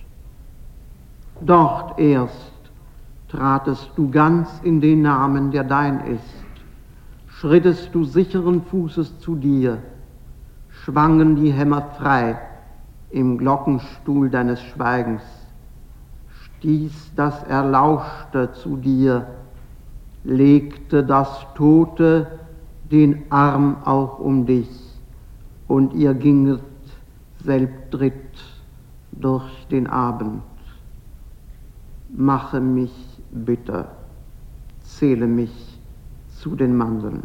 Dort erst tratest du ganz in den Namen, der dein ist, schrittest du sicheren Fußes zu dir, schwangen die Hämmer frei im Glockenstuhl deines Schweigens, stieß das Erlauschte zu dir, legte das Tote den Arm auch um dich, und ihr ginget selbdritt durch den Abend. Mache mich bitter, zähle mich zu den Mandeln.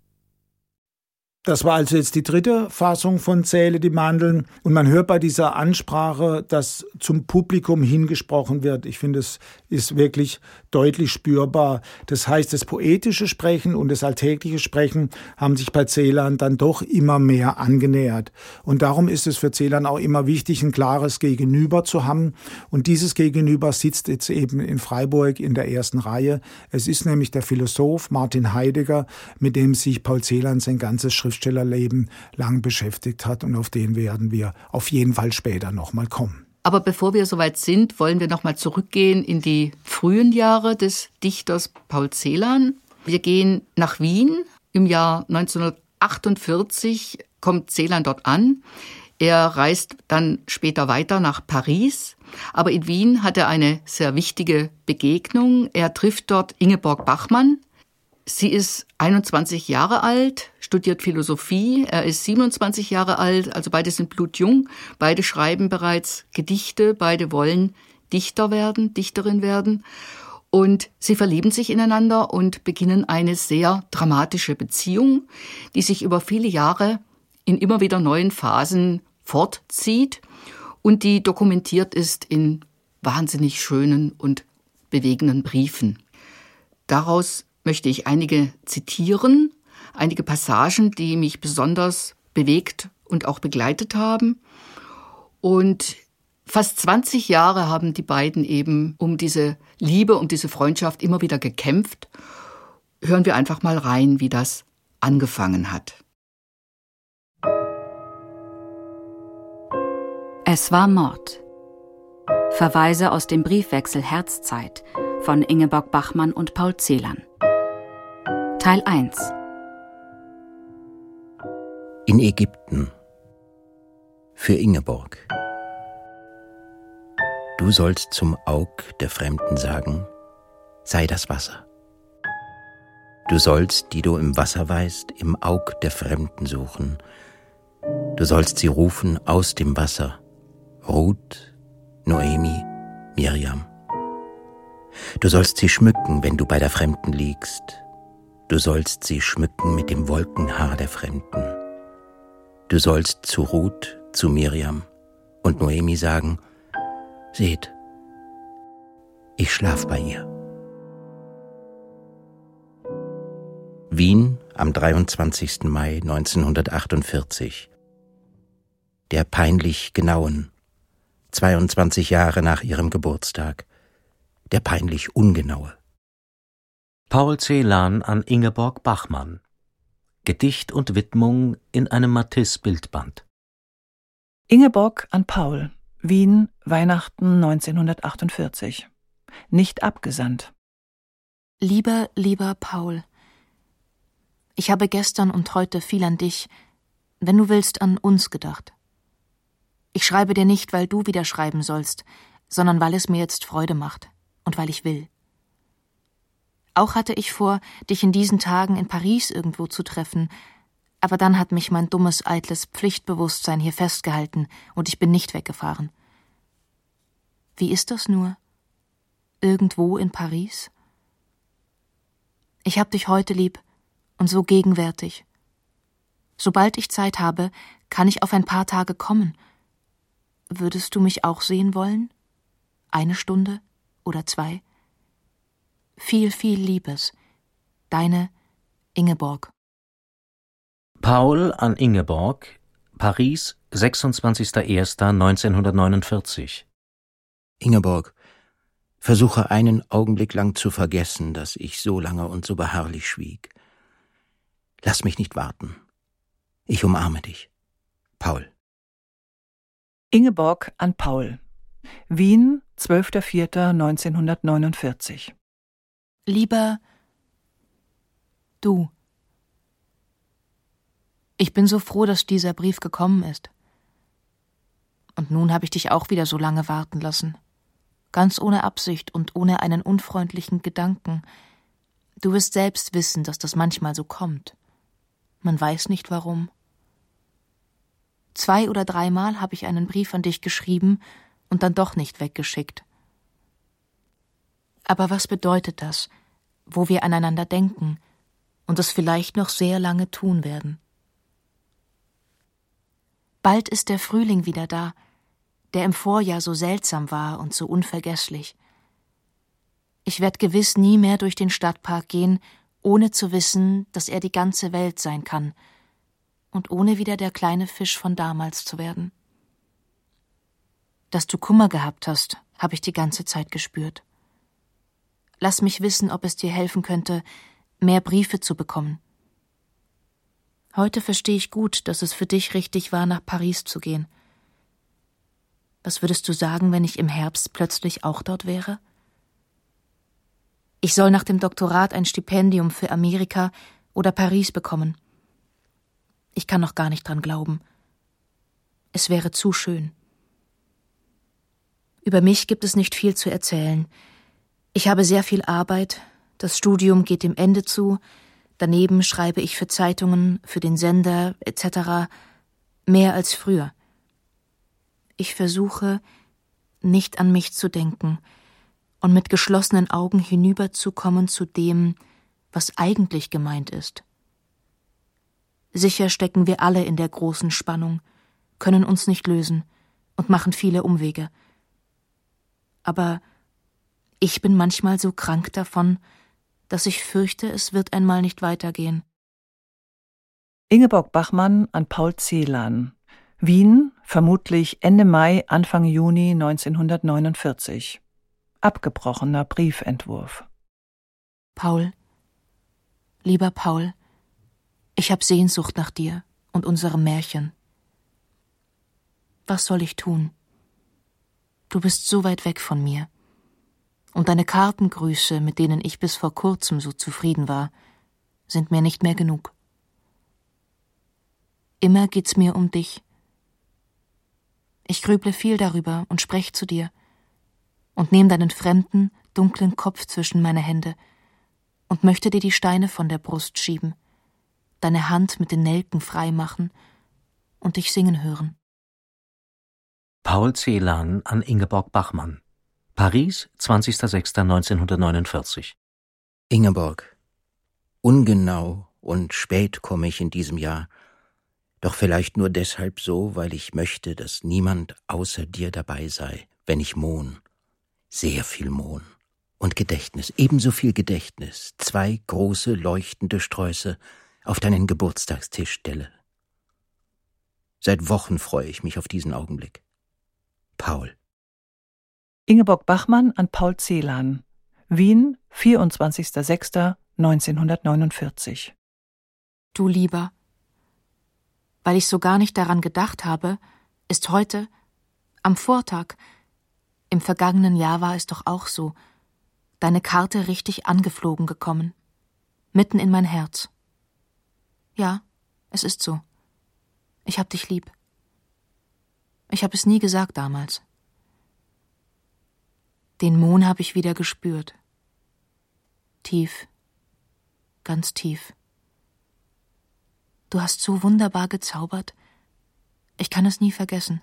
Das war also jetzt die dritte Fassung von Zähle die Mandeln. Und man hört bei dieser Ansprache, dass zum Publikum hingesprochen wird. Ich finde, es ist wirklich deutlich spürbar. Das heißt, das poetische Sprechen und das alltägliche Sprechen haben sich bei Celan dann doch immer mehr angenähert. Und darum ist es für Celan auch immer wichtig, ein klares Gegenüber zu haben. Und dieses Gegenüber sitzt jetzt eben in Freiburg in der ersten Reihe. Es ist nämlich der Philosoph Martin Heidegger, mit dem sich Paul Celan sein ganzes Schriftstellerleben lang beschäftigt hat, und auf den werden wir auf jeden Fall später nochmal kommen. Aber bevor wir soweit sind, wollen wir nochmal zurückgehen in die frühen Jahre des Dichters Paul Celan. Wir gehen nach Wien. Im Jahr neunzehnhundertachtundvierzig kommt Celan dort an. Er reist dann später weiter nach Paris. Aber in Wien hat er eine sehr wichtige Begegnung. Er trifft dort Ingeborg Bachmann. Sie ist einundzwanzig Jahre alt, studiert Philosophie, er ist siebenundzwanzig Jahre alt, also beide sind blutjung, beide schreiben bereits Gedichte, beide wollen Dichter werden, Dichterin werden, und sie verlieben sich ineinander und beginnen eine sehr dramatische Beziehung, die sich über viele Jahre in immer wieder neuen Phasen fortzieht und die dokumentiert ist in wahnsinnig schönen und bewegenden Briefen. Daraus möchte ich einige zitieren, einige Passagen, die mich besonders bewegt und auch begleitet haben. Und fast zwanzig Jahre haben die beiden eben um diese Liebe, um diese Freundschaft immer wieder gekämpft. Hören wir einfach mal rein, wie das angefangen hat. Es war Mord. Verweise aus dem Briefwechsel Herzzeit von Ingeborg Bachmann und Paul Celan. Teil eins. In Ägypten. Für Ingeborg. Du sollst zum Aug der Fremden sagen, sei das Wasser. Du sollst, die du im Wasser weißt, im Aug der Fremden suchen. Du sollst sie rufen aus dem Wasser, Ruth, Noemi, Miriam. Du sollst sie schmücken, wenn du bei der Fremden liegst. Du sollst sie schmücken mit dem Wolkenhaar der Fremden. Du sollst zu Ruth, zu Miriam und Noemi sagen, seht, ich schlaf bei ihr. Wien am dreiundzwanzigsten Mai neunzehnhundertachtundvierzig. Der peinlich Genauen, zweiundzwanzig Jahre nach ihrem Geburtstag. Der peinlich Ungenaue. Paul Celan an Ingeborg Bachmann. Gedicht und Widmung in einem Matisse-Bildband. Ingeborg an Paul. Wien, Weihnachten neunzehnhundertachtundvierzig. Nicht abgesandt. Lieber, lieber Paul, ich habe gestern und heute viel an dich, wenn du willst, an uns gedacht. Ich schreibe dir nicht, weil du wieder schreiben sollst, sondern weil es mir jetzt Freude macht und weil ich will. Auch hatte ich vor, dich in diesen Tagen in Paris irgendwo zu treffen, aber dann hat mich mein dummes, eitles Pflichtbewusstsein hier festgehalten und ich bin nicht weggefahren. Wie ist das nur? Irgendwo in Paris? Ich hab dich heute lieb und so gegenwärtig. Sobald ich Zeit habe, kann ich auf ein paar Tage kommen. Würdest du mich auch sehen wollen? Eine Stunde oder zwei? Viel, viel Liebes. Deine Ingeborg. Paul an Ingeborg, Paris, sechsundzwanzigster erster neunzehnhundertneunundvierzig. Ingeborg, versuche einen Augenblick lang zu vergessen, dass ich so lange und so beharrlich schwieg. Lass mich nicht warten. Ich umarme dich. Paul. Ingeborg an Paul. Wien, zwölfter vierter neunzehnhundertneunundvierzig. Lieber du, ich bin so froh, dass dieser Brief gekommen ist. Und nun habe ich dich auch wieder so lange warten lassen. Ganz ohne Absicht und ohne einen unfreundlichen Gedanken. Du wirst selbst wissen, dass das manchmal so kommt. Man weiß nicht warum. Zwei oder dreimal habe ich einen Brief an dich geschrieben und dann doch nicht weggeschickt. Aber was bedeutet das, wo wir aneinander denken und es vielleicht noch sehr lange tun werden? Bald ist der Frühling wieder da, der im Vorjahr so seltsam war und so unvergesslich. Ich werde gewiss nie mehr durch den Stadtpark gehen, ohne zu wissen, dass er die ganze Welt sein kann und ohne wieder der kleine Fisch von damals zu werden. Dass du Kummer gehabt hast, habe ich die ganze Zeit gespürt. Lass mich wissen, ob es dir helfen könnte, mehr Briefe zu bekommen. Heute verstehe ich gut, dass es für dich richtig war, nach Paris zu gehen. Was würdest du sagen, wenn ich im Herbst plötzlich auch dort wäre? Ich soll nach dem Doktorat ein Stipendium für Amerika oder Paris bekommen. Ich kann noch gar nicht dran glauben. Es wäre zu schön. Über mich gibt es nicht viel zu erzählen. Ich habe sehr viel Arbeit, das Studium geht dem Ende zu, daneben schreibe ich für Zeitungen, für den Sender et cetera mehr als früher. Ich versuche, nicht an mich zu denken und mit geschlossenen Augen hinüberzukommen zu dem, was eigentlich gemeint ist. Sicher stecken wir alle in der großen Spannung, können uns nicht lösen und machen viele Umwege. Aber ich bin manchmal so krank davon, dass ich fürchte, es wird einmal nicht weitergehen. Ingeborg Bachmann an Paul Celan. Wien, vermutlich Ende Mai, Anfang Juni neunzehnhundertneunundvierzig. Abgebrochener Briefentwurf. Paul, lieber Paul, ich habe Sehnsucht nach dir und unserem Märchen. Was soll ich tun? Du bist so weit weg von mir. Und deine Kartengrüße, mit denen ich bis vor kurzem so zufrieden war, sind mir nicht mehr genug. Immer geht's mir um dich. Ich grüble viel darüber und sprech zu dir. und nehm deinen fremden, dunklen Kopf zwischen meine Hände und möchte dir die Steine von der Brust schieben, deine Hand mit den Nelken frei machen und dich singen hören. Paul Celan an Ingeborg Bachmann. Paris, zwanzigster sechster neunzehnhundertneunundvierzig. Ingeborg, ungenau und spät komme ich in diesem Jahr, doch vielleicht nur deshalb so, weil ich möchte, dass niemand außer dir dabei sei, wenn ich Mohn, sehr viel Mohn und Gedächtnis, ebenso viel Gedächtnis, zwei große leuchtende Sträuße auf deinen Geburtstagstisch stelle. Seit Wochen freue ich mich auf diesen Augenblick. Paul. Ingeborg Bachmann an Paul Celan. Wien, vierundzwanzigster sechster neunzehnhundertneunundvierzig. Du Lieber, weil ich so gar nicht daran gedacht habe, ist heute, am Vortag, im vergangenen Jahr war es doch auch so, deine Karte richtig angeflogen gekommen, mitten in mein Herz. Ja, es ist so. Ich hab dich lieb. Ich hab es nie gesagt damals. Den Mohn hab ich wieder gespürt. Tief, ganz tief. Du hast so wunderbar gezaubert. Ich kann es nie vergessen.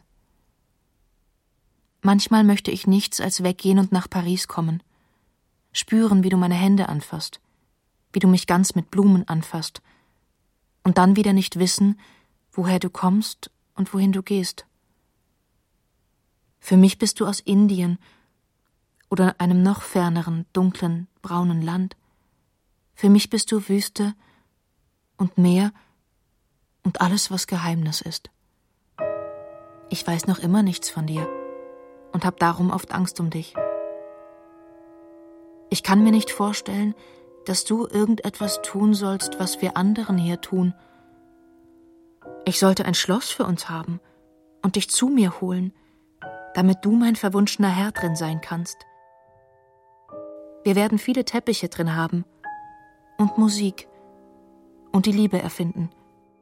Manchmal möchte ich nichts als weggehen und nach Paris kommen. Spüren, wie du meine Hände anfasst, wie du mich ganz mit Blumen anfasst. Und dann wieder nicht wissen, woher du kommst und wohin du gehst. Für mich bist du aus Indien oder einem noch ferneren, dunklen, braunen Land. Für mich bist du Wüste und Meer und alles, was Geheimnis ist. Ich weiß noch immer nichts von dir und hab darum oft Angst um dich. Ich kann mir nicht vorstellen, dass du irgendetwas tun sollst, was wir anderen hier tun. Ich sollte ein Schloss für uns haben und dich zu mir holen, damit du mein verwunschener Herr drin sein kannst. Wir werden viele Teppiche drin haben und Musik und die Liebe erfinden.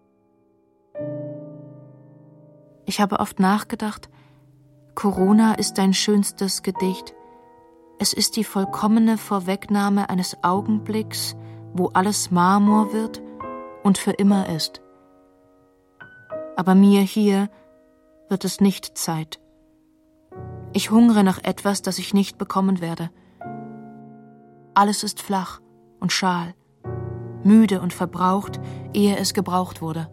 Ich habe oft nachgedacht, Corona ist dein schönstes Gedicht. Es ist die vollkommene Vorwegnahme eines Augenblicks, wo alles Marmor wird und für immer ist. Aber mir hier wird es nicht Zeit. Ich hungere nach etwas, das ich nicht bekommen werde. Alles ist flach und schal, müde und verbraucht, ehe es gebraucht wurde.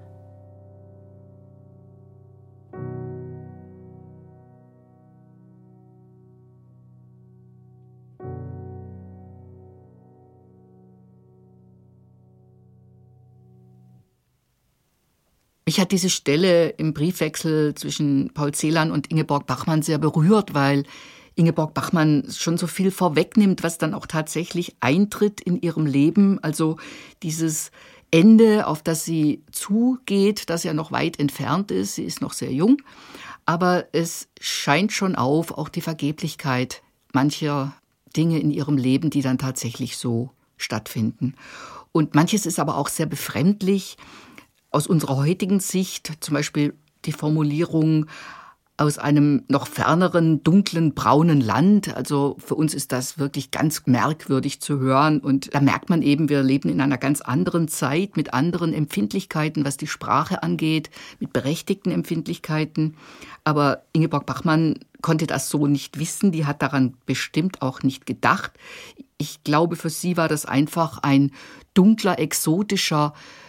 Mich hat diese Stelle im Briefwechsel zwischen Paul Celan und Ingeborg Bachmann sehr berührt, weil Ingeborg Bachmann schon so viel vorwegnimmt, was dann auch tatsächlich eintritt in ihrem Leben. Also dieses Ende, auf das sie zugeht, das ja noch weit entfernt ist. Sie ist noch sehr jung. Aber es scheint schon auf, auch die Vergeblichkeit mancher Dinge in ihrem Leben, die dann tatsächlich so stattfinden. Und manches ist aber auch sehr befremdlich. Aus unserer heutigen Sicht, zum Beispiel die Formulierung aus einem noch ferneren, dunklen, braunen Land. Also für uns ist das wirklich ganz merkwürdig zu hören. Und da merkt man eben, wir leben in einer ganz anderen Zeit mit anderen Empfindlichkeiten, was die Sprache angeht, mit berechtigten Empfindlichkeiten. Aber Ingeborg Bachmann konnte das so nicht wissen. Die hat daran bestimmt auch nicht gedacht. Ich glaube, für sie war das einfach ein dunkler, exotischer,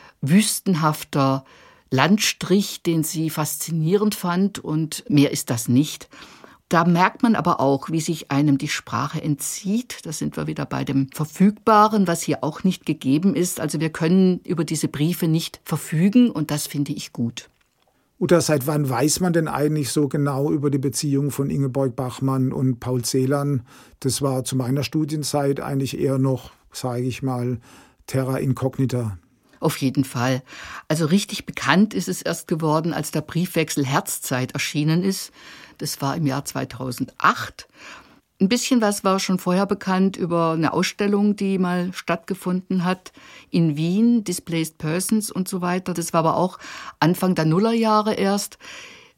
wüstenhafter Landstrich, den sie faszinierend fand, und mehr ist das nicht. Da merkt man aber auch, wie sich einem die Sprache entzieht. Da sind wir wieder bei dem Verfügbaren, was hier auch nicht gegeben ist. Also wir können über diese Briefe nicht verfügen, und das finde ich gut. Uta, seit wann weiß man denn eigentlich so genau über die Beziehung von Ingeborg Bachmann und Paul Celan? Das war zu meiner Studienzeit eigentlich eher noch, sage ich mal, terra incognita. Auf jeden Fall. Also richtig bekannt ist es erst geworden, als der Briefwechsel Herzzeit erschienen ist. Das war im Jahr zweitausendacht. Ein bisschen was war schon vorher bekannt über eine Ausstellung, die mal stattgefunden hat in Wien, Displaced Persons und so weiter. Das war aber auch Anfang der Nullerjahre erst.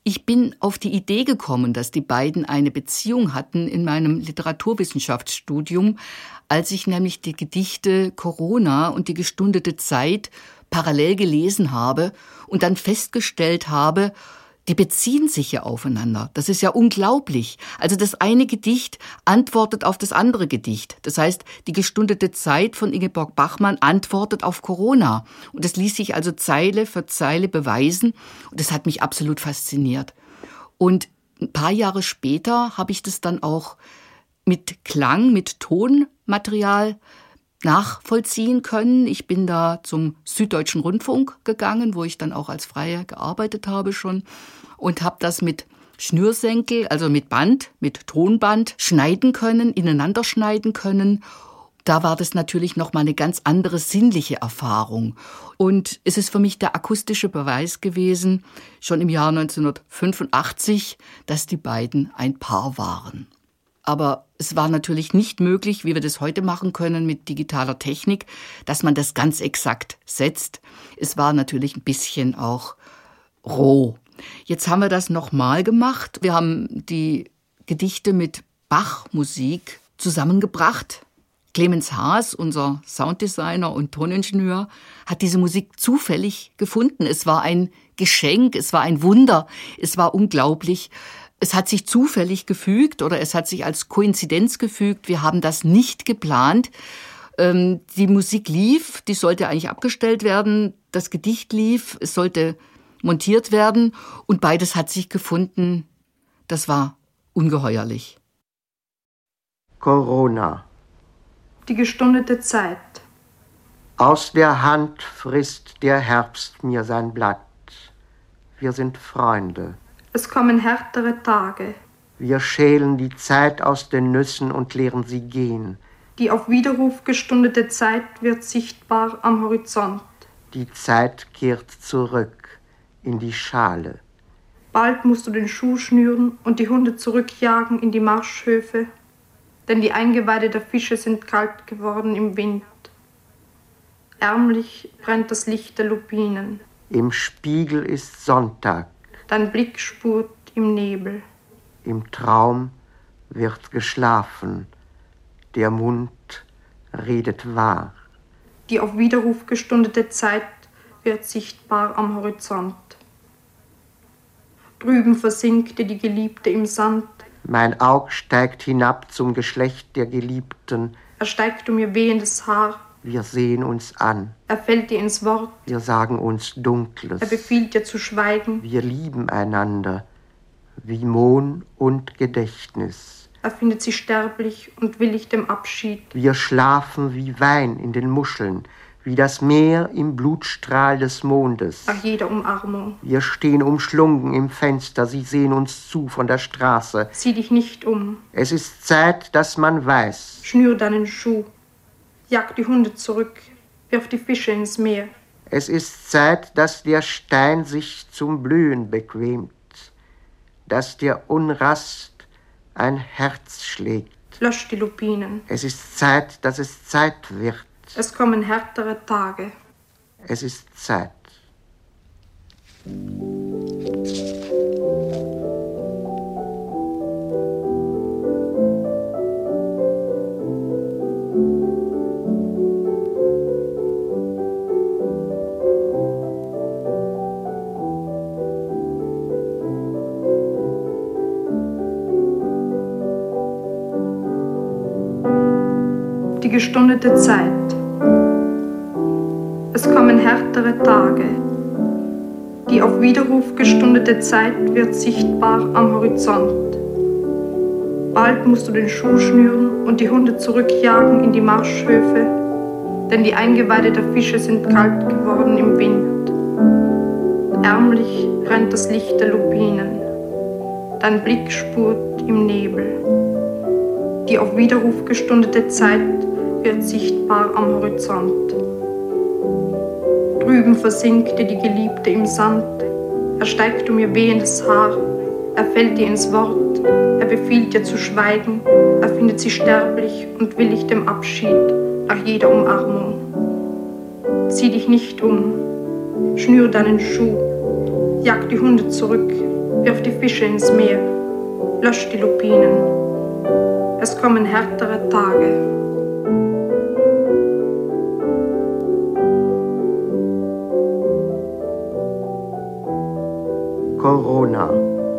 Ich bin auf die Idee gekommen, dass die beiden eine Beziehung hatten in meinem Literaturwissenschaftsstudium, als ich nämlich die Gedichte Corona und die gestundete Zeit parallel gelesen habe und dann festgestellt habe, die beziehen sich ja aufeinander. Das ist ja unglaublich. Also das eine Gedicht antwortet auf das andere Gedicht. Das heißt, die gestundete Zeit von Ingeborg Bachmann antwortet auf Corona. Und das ließ sich also Zeile für Zeile beweisen. Und das hat mich absolut fasziniert. Und ein paar Jahre später habe ich das dann auch mit Klang, mit Tonmaterial nachvollziehen können. Ich bin da zum Süddeutschen Rundfunk gegangen, wo ich dann auch als Freie gearbeitet habe schon und habe das mit Schnürsenkel, also mit Band, mit Tonband schneiden können, ineinander schneiden können. Da war das natürlich noch mal eine ganz andere sinnliche Erfahrung. Und es ist für mich der akustische Beweis gewesen, schon im Jahr neunzehnhundertfünfundachtzig, dass die beiden ein Paar waren. Aber es war natürlich nicht möglich, wie wir das heute machen können mit digitaler Technik, dass man das ganz exakt setzt. Es war natürlich ein bisschen auch roh. Jetzt haben wir das nochmal gemacht. Wir haben die Gedichte mit Bach-Musik zusammengebracht. Clemens Haas, unser Sounddesigner und Toningenieur, hat diese Musik zufällig gefunden. Es war ein Geschenk, es war ein Wunder, es war unglaublich. Es hat sich zufällig gefügt oder es hat sich als Koinzidenz gefügt. Wir haben das nicht geplant. Ähm, die Musik lief, die sollte eigentlich abgestellt werden. Das Gedicht lief, es sollte montiert werden. Und beides hat sich gefunden. Das war ungeheuerlich. Corona. Die gestundete Zeit. Aus der Hand frisst der Herbst mir sein Blatt. Wir sind Freunde. Es kommen härtere Tage. Wir schälen die Zeit aus den Nüssen und lehren sie gehen. Die auf Widerruf gestundete Zeit wird sichtbar am Horizont. Die Zeit kehrt zurück in die Schale. Bald musst du den Schuh schnüren und die Hunde zurückjagen in die Marschhöfe, denn die Eingeweide der Fische sind kalt geworden im Wind. Ärmlich brennt das Licht der Lupinen. Im Spiegel ist Sonntag. Dein Blick spurt im Nebel. Im Traum wird geschlafen. Der Mund redet wahr. Die auf Widerruf gestundete Zeit wird sichtbar am Horizont. Drüben versinkte die Geliebte im Sand. Mein Aug steigt hinab zum Geschlecht der Geliebten. Er steigt um ihr wehendes Haar. Wir sehen uns an. Er fällt dir ins Wort. Wir sagen uns Dunkles. Er befiehlt dir zu schweigen. Wir lieben einander, wie Mohn und Gedächtnis. Er findet sie sterblich und willig dem Abschied. Wir schlafen wie Wein in den Muscheln, wie das Meer im Blutstrahl des Mondes. Nach jeder Umarmung. Wir stehen umschlungen im Fenster, sie sehen uns zu von der Straße. Sieh dich nicht um. Es ist Zeit, dass man weiß. Schnür deinen Schuh. Jag die Hunde zurück, wirf die Fische ins Meer. Es ist Zeit, dass der Stein sich zum Blühen bequemt, dass der Unrast ein Herz schlägt. Lösch die Lupinen. Es ist Zeit, dass es Zeit wird. Es kommen härtere Tage. Es ist Zeit. Die gestundete Zeit. Es kommen härtere Tage. Die auf Widerruf gestundete Zeit wird sichtbar am Horizont. Bald musst du den Schuh schnüren und die Hunde zurückjagen in die Marschhöfe, denn die Eingeweide der Fische sind kalt geworden im Wind. Ärmlich brennt das Licht der Lupinen. Dein Blick spurt im Nebel. Die auf Widerruf gestundete Zeit wird sichtbar am Horizont. Drüben versinkte die Geliebte im Sand. Er steigt um ihr wehendes Haar. Er fällt ihr ins Wort. Er befiehlt ihr zu schweigen. Er findet sie sterblich und willig dem Abschied nach jeder Umarmung. Zieh dich nicht um. Schnür deinen Schuh. Jag die Hunde zurück. wirf die Fische ins Meer, lösch die Lupinen. Es kommen härtere Tage. Corona.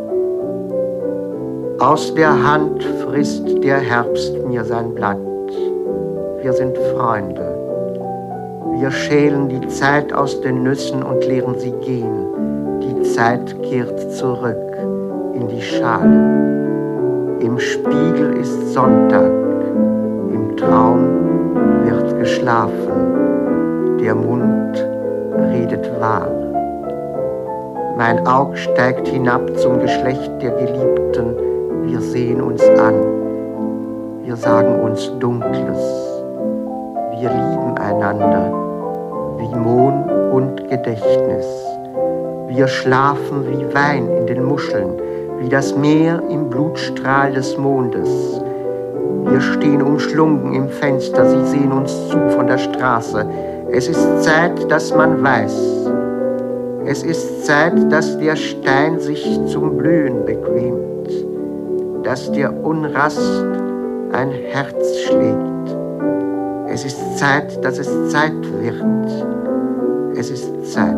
Aus der Hand frisst der Herbst mir sein Blatt. Wir sind Freunde. Wir schälen die Zeit aus den Nüssen und leeren sie gehen. Die Zeit kehrt zurück in die Schale. Im Spiegel ist Sonntag, im Traum wird geschlafen. Der Mund redet wahr. Mein Aug steigt hinab zum Geschlecht der Geliebten. Wir sehen uns an. Wir sagen uns Dunkles. Wir lieben einander wie Mohn und Gedächtnis. Wir schlafen wie Wein in den Muscheln, wie das Meer im Blutstrahl des Mondes. Wir stehen umschlungen im Fenster, sie sehen uns zu von der Straße. Es ist Zeit, dass man weiß. Es ist Zeit, dass der Stein sich zum Blühen bequemt, dass der Unrast ein Herz schlägt. Es ist Zeit, dass es Zeit wird. Es ist Zeit.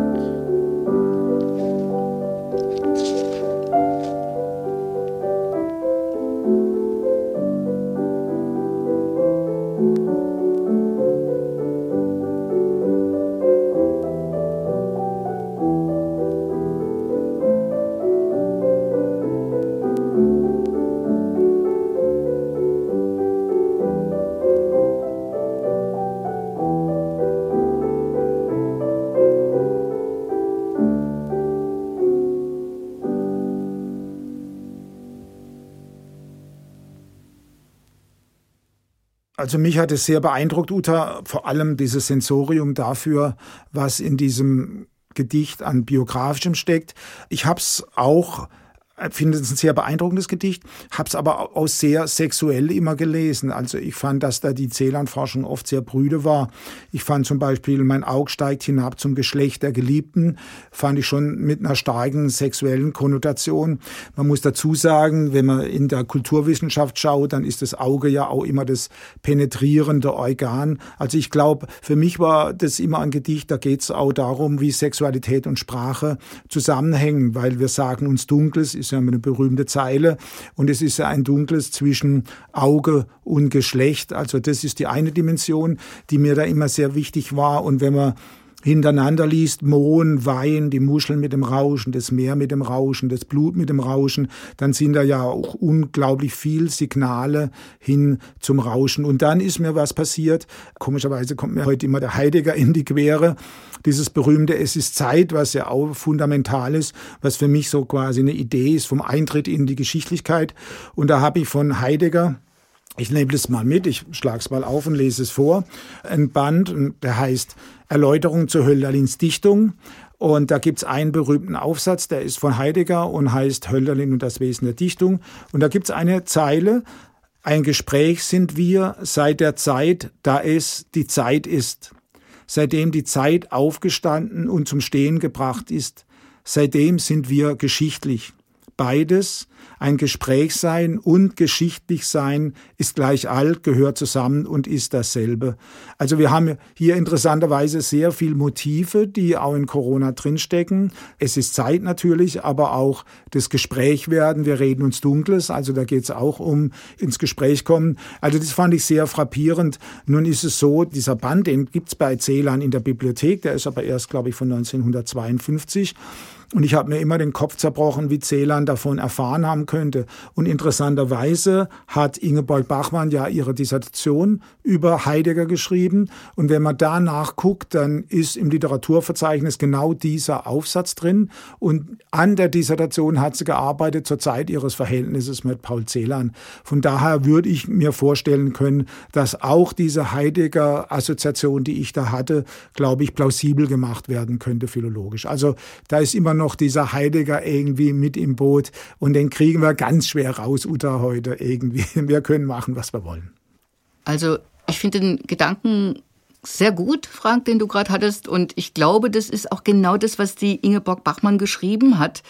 Also mich hat es sehr beeindruckt, Uta, vor allem dieses Sensorium dafür, was in diesem Gedicht an Biografischem steckt. Ich habe es auch, finde es ein sehr beeindruckendes Gedicht, habe es aber auch sehr sexuell immer gelesen. Also ich fand, dass da die Celan-Forschung oft sehr prüde war. Ich fand zum Beispiel, mein Aug steigt hinab zum Geschlecht der Geliebten, fand ich schon mit einer starken sexuellen Konnotation. Man muss dazu sagen, wenn man in der Kulturwissenschaft schaut, dann ist das Auge ja auch immer das penetrierende Organ. Also ich glaube, für mich war das immer ein Gedicht, da geht es auch darum, wie Sexualität und Sprache zusammenhängen, weil wir sagen uns Dunkles, ist ja eine berühmte Zeile, und es ist ja ein Dunkles zwischen Auge und Geschlecht. Also das ist die eine Dimension, die mir da immer sehr wichtig war. Und wenn man hintereinander liest, Mohn, Wein, die Muscheln mit dem Rauschen, das Meer mit dem Rauschen, das Blut mit dem Rauschen, dann sind da ja auch unglaublich viel Signale hin zum Rauschen. Und dann ist mir was passiert. Komischerweise kommt mir heute immer der Heidegger in die Quere. Dieses berühmte Es ist Zeit, was ja auch fundamental ist, was für mich so quasi eine Idee ist vom Eintritt in die Geschichtlichkeit. Und da habe ich von Heidegger, ich nehme das mal mit, ich schlage es mal auf und lese es vor, ein Band, der heißt Erläuterung zu Hölderlins Dichtung. Und da gibt es einen berühmten Aufsatz, der ist von Heidegger und heißt Hölderlin und das Wesen der Dichtung. Und da gibt es eine Zeile, ein Gespräch sind wir seit der Zeit, da es die Zeit ist. Seitdem die Zeit aufgestanden und zum Stehen gebracht ist, seitdem sind wir geschichtlich. Beides, ein Gespräch sein und geschichtlich sein, ist gleich alt, gehört zusammen und ist dasselbe. Also wir haben hier interessanterweise sehr viel Motive, die auch in Corona drinstecken. Es ist Zeit natürlich, aber auch das Gespräch werden. Wir reden uns Dunkles, also da geht es auch um ins Gespräch kommen. Also das fand ich sehr frappierend. Nun ist es so, dieser Band, den gibt es bei Celan in der Bibliothek, der ist aber erst, glaube ich, von neunzehnhundertzweiundfünfzig. Und ich habe mir immer den Kopf zerbrochen, wie Celan davon erfahren haben könnte. Und interessanterweise hat Ingeborg Bachmann ja ihre Dissertation über Heidegger geschrieben. Und wenn man da nachguckt, dann ist im Literaturverzeichnis genau dieser Aufsatz drin. Und an der Dissertation hat sie gearbeitet zur Zeit ihres Verhältnisses mit Paul Celan. Von daher würde ich mir vorstellen können, dass auch diese Heidegger-Assoziation, die ich da hatte, glaube ich, plausibel gemacht werden könnte philologisch. Also da ist immer noch noch dieser Heidegger irgendwie mit im Boot und den kriegen wir ganz schwer raus, Uta, heute irgendwie. Wir können machen, was wir wollen. Also ich finde den Gedanken sehr gut, Frank, den du gerade hattest, und ich glaube, das ist auch genau das, was die Ingeborg Bachmann geschrieben hat.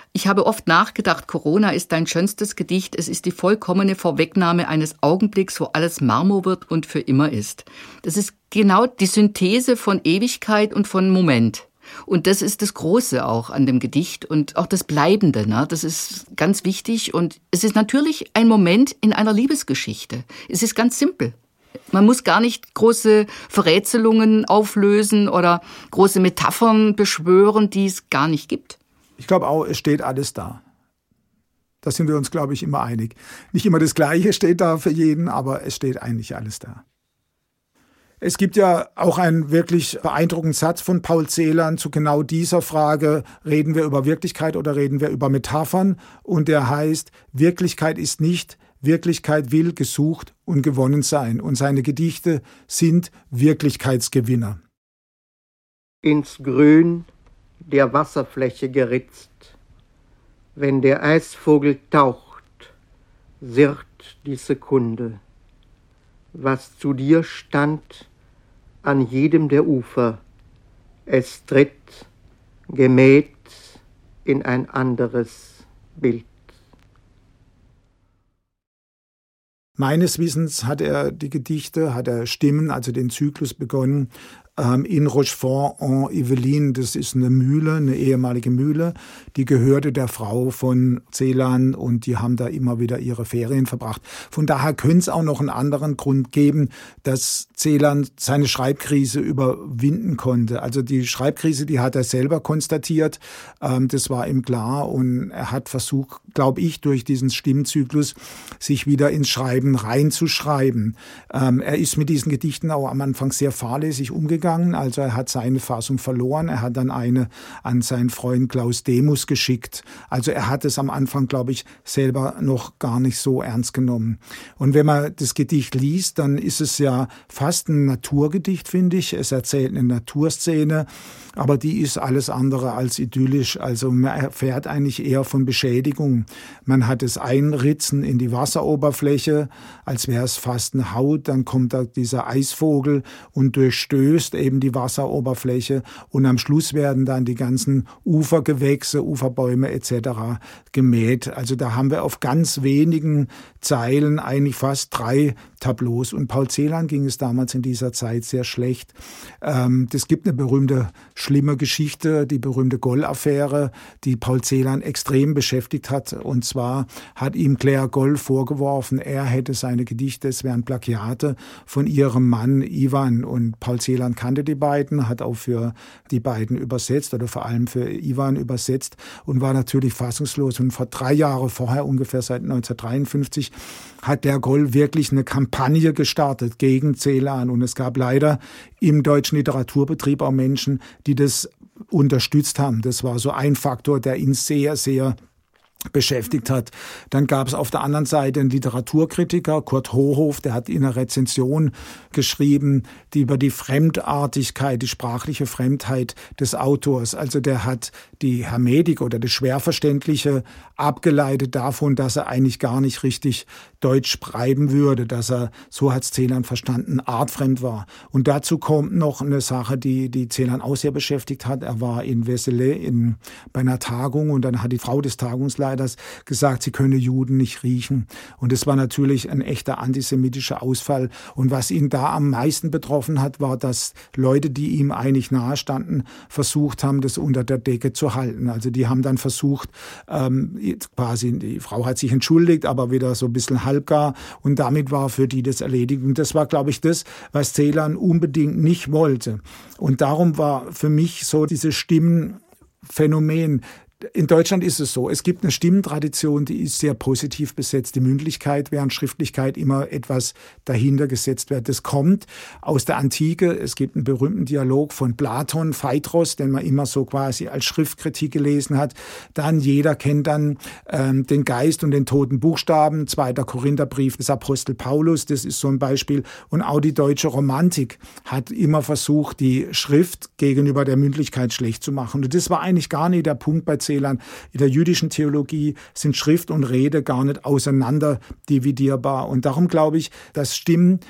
Ich habe oft nachgedacht, Corona ist dein schönstes Gedicht. Es ist die vollkommene Vorwegnahme eines Augenblicks, wo alles Marmor wird und für immer ist. Das ist genau die Synthese von Ewigkeit und von Moment. Und das ist das Große auch an dem Gedicht und auch das Bleibende. Ne? Das ist ganz wichtig. Und es ist natürlich ein Moment in einer Liebesgeschichte. Es ist ganz simpel. Man muss gar nicht große Verrätselungen auflösen oder große Metaphern beschwören, die es gar nicht gibt. Ich glaube auch, es steht alles da. Da sind wir uns, glaube ich, immer einig. Nicht immer das Gleiche steht da für jeden, aber es steht eigentlich alles da. Es gibt ja auch einen wirklich beeindruckenden Satz von Paul Celan zu genau dieser Frage, reden wir über Wirklichkeit oder reden wir über Metaphern? Und der heißt, Wirklichkeit ist nicht, Wirklichkeit will gesucht und gewonnen sein. Und seine Gedichte sind Wirklichkeitsgewinner. Ins Grün der Wasserfläche geritzt, wenn der Eisvogel taucht, sirrt die Sekunde. Was zu dir stand an jedem der Ufer, es tritt gemäht in ein anderes Bild. Meines Wissens hat er die Gedichte, hat er Stimmen, also den Zyklus begonnen, in Rochefort-en-Yvelines. Das ist eine Mühle, eine ehemalige Mühle, die gehörte der Frau von Celan und die haben da immer wieder ihre Ferien verbracht. Von daher könnte es auch noch einen anderen Grund geben, dass Celan seine Schreibkrise überwinden konnte. Also die Schreibkrise, die hat er selber konstatiert, das war ihm klar und er hat versucht, glaube ich, durch diesen Stimmzyklus sich wieder ins Schreiben reinzuschreiben. Er ist mit diesen Gedichten auch am Anfang sehr fahrlässig umgegangen. Also er hat seine Fassung verloren, er hat dann eine an seinen Freund Klaus Demus geschickt. Also er hat es am Anfang, glaube ich, selber noch gar nicht so ernst genommen. Und wenn man das Gedicht liest, dann ist es ja fast ein Naturgedicht, finde ich. Es erzählt eine Naturszene, aber die ist alles andere als idyllisch. Also man erfährt eigentlich eher von Beschädigung. Man hat das Einritzen in die Wasseroberfläche, als wäre es fast eine Haut. Dann kommt da dieser Eisvogel und durchstößt eben die Wasseroberfläche und am Schluss werden dann die ganzen Ufergewächse, Uferbäume et cetera gemäht. Also da haben wir auf ganz wenigen Zeilen eigentlich fast drei Tableaus. Und Paul Celan ging es damals in dieser Zeit sehr schlecht. Ähm, es gibt eine berühmte, schlimme Geschichte, die berühmte Goll-Affäre, die Paul Celan extrem beschäftigt hat. Und zwar hat ihm Claire Goll vorgeworfen, er hätte seine Gedichte, es wären Plagiate von ihrem Mann Iwan. Und Paul Celan kannte die beiden, hat auch für die beiden übersetzt oder vor allem für Iwan übersetzt und war natürlich fassungslos. Und vor drei Jahren vorher, ungefähr seit neunzehnhundertdreiundfünfzig, hat der Goll wirklich eine Kampagne gestartet gegen Celan. Und es gab leider im deutschen Literaturbetrieb auch Menschen, die das unterstützt haben. Das war so ein Faktor, der ihn sehr, sehr beschäftigt hat. Dann gab es auf der anderen Seite einen Literaturkritiker, Kurt Hohof, der hat in einer Rezension geschrieben, die über die Fremdartigkeit, die sprachliche Fremdheit des Autors, also der hat die Hermetik oder das Schwerverständliche abgeleitet davon, dass er eigentlich gar nicht richtig Deutsch schreiben würde, dass er, so hat Celan verstanden, artfremd war. Und dazu kommt noch eine Sache, die, die Celan auch sehr beschäftigt hat. Er war in Vézelay in, bei einer Tagung und dann hat die Frau des Tagungsleiters gesagt, sie könne Juden nicht riechen. Und es war natürlich ein echter antisemitischer Ausfall. Und was ihn da am meisten betroffen hat, war, dass Leute, die ihm eigentlich nahestanden, versucht haben, das unter der Decke zu halten. Also die haben dann versucht, ähm, quasi, die Frau hat sich entschuldigt, aber wieder so ein bisschen halbgar. Und damit war für die das erledigt. Und das war, glaube ich, das, was Celan unbedingt nicht wollte. Und darum war für mich so dieses Stimmenphänomen. In Deutschland ist es so, es gibt eine Stimmentradition, die ist sehr positiv besetzt, die Mündlichkeit, während Schriftlichkeit immer etwas dahinter gesetzt wird. Das kommt aus der Antike. Es gibt einen berühmten Dialog von Platon, Phaedros, den man immer so quasi als Schriftkritik gelesen hat. Dann, jeder kennt dann ähm, den Geist und den toten Buchstaben, zweiter Korintherbrief des Apostel Paulus, das ist so ein Beispiel. Und auch die deutsche Romantik hat immer versucht, die Schrift gegenüber der Mündlichkeit schlecht zu machen. Und das war eigentlich gar nicht der Punkt bei In der jüdischen Theologie sind Schrift und Rede gar nicht auseinander dividierbar. Und darum glaube ich, dass Stimmen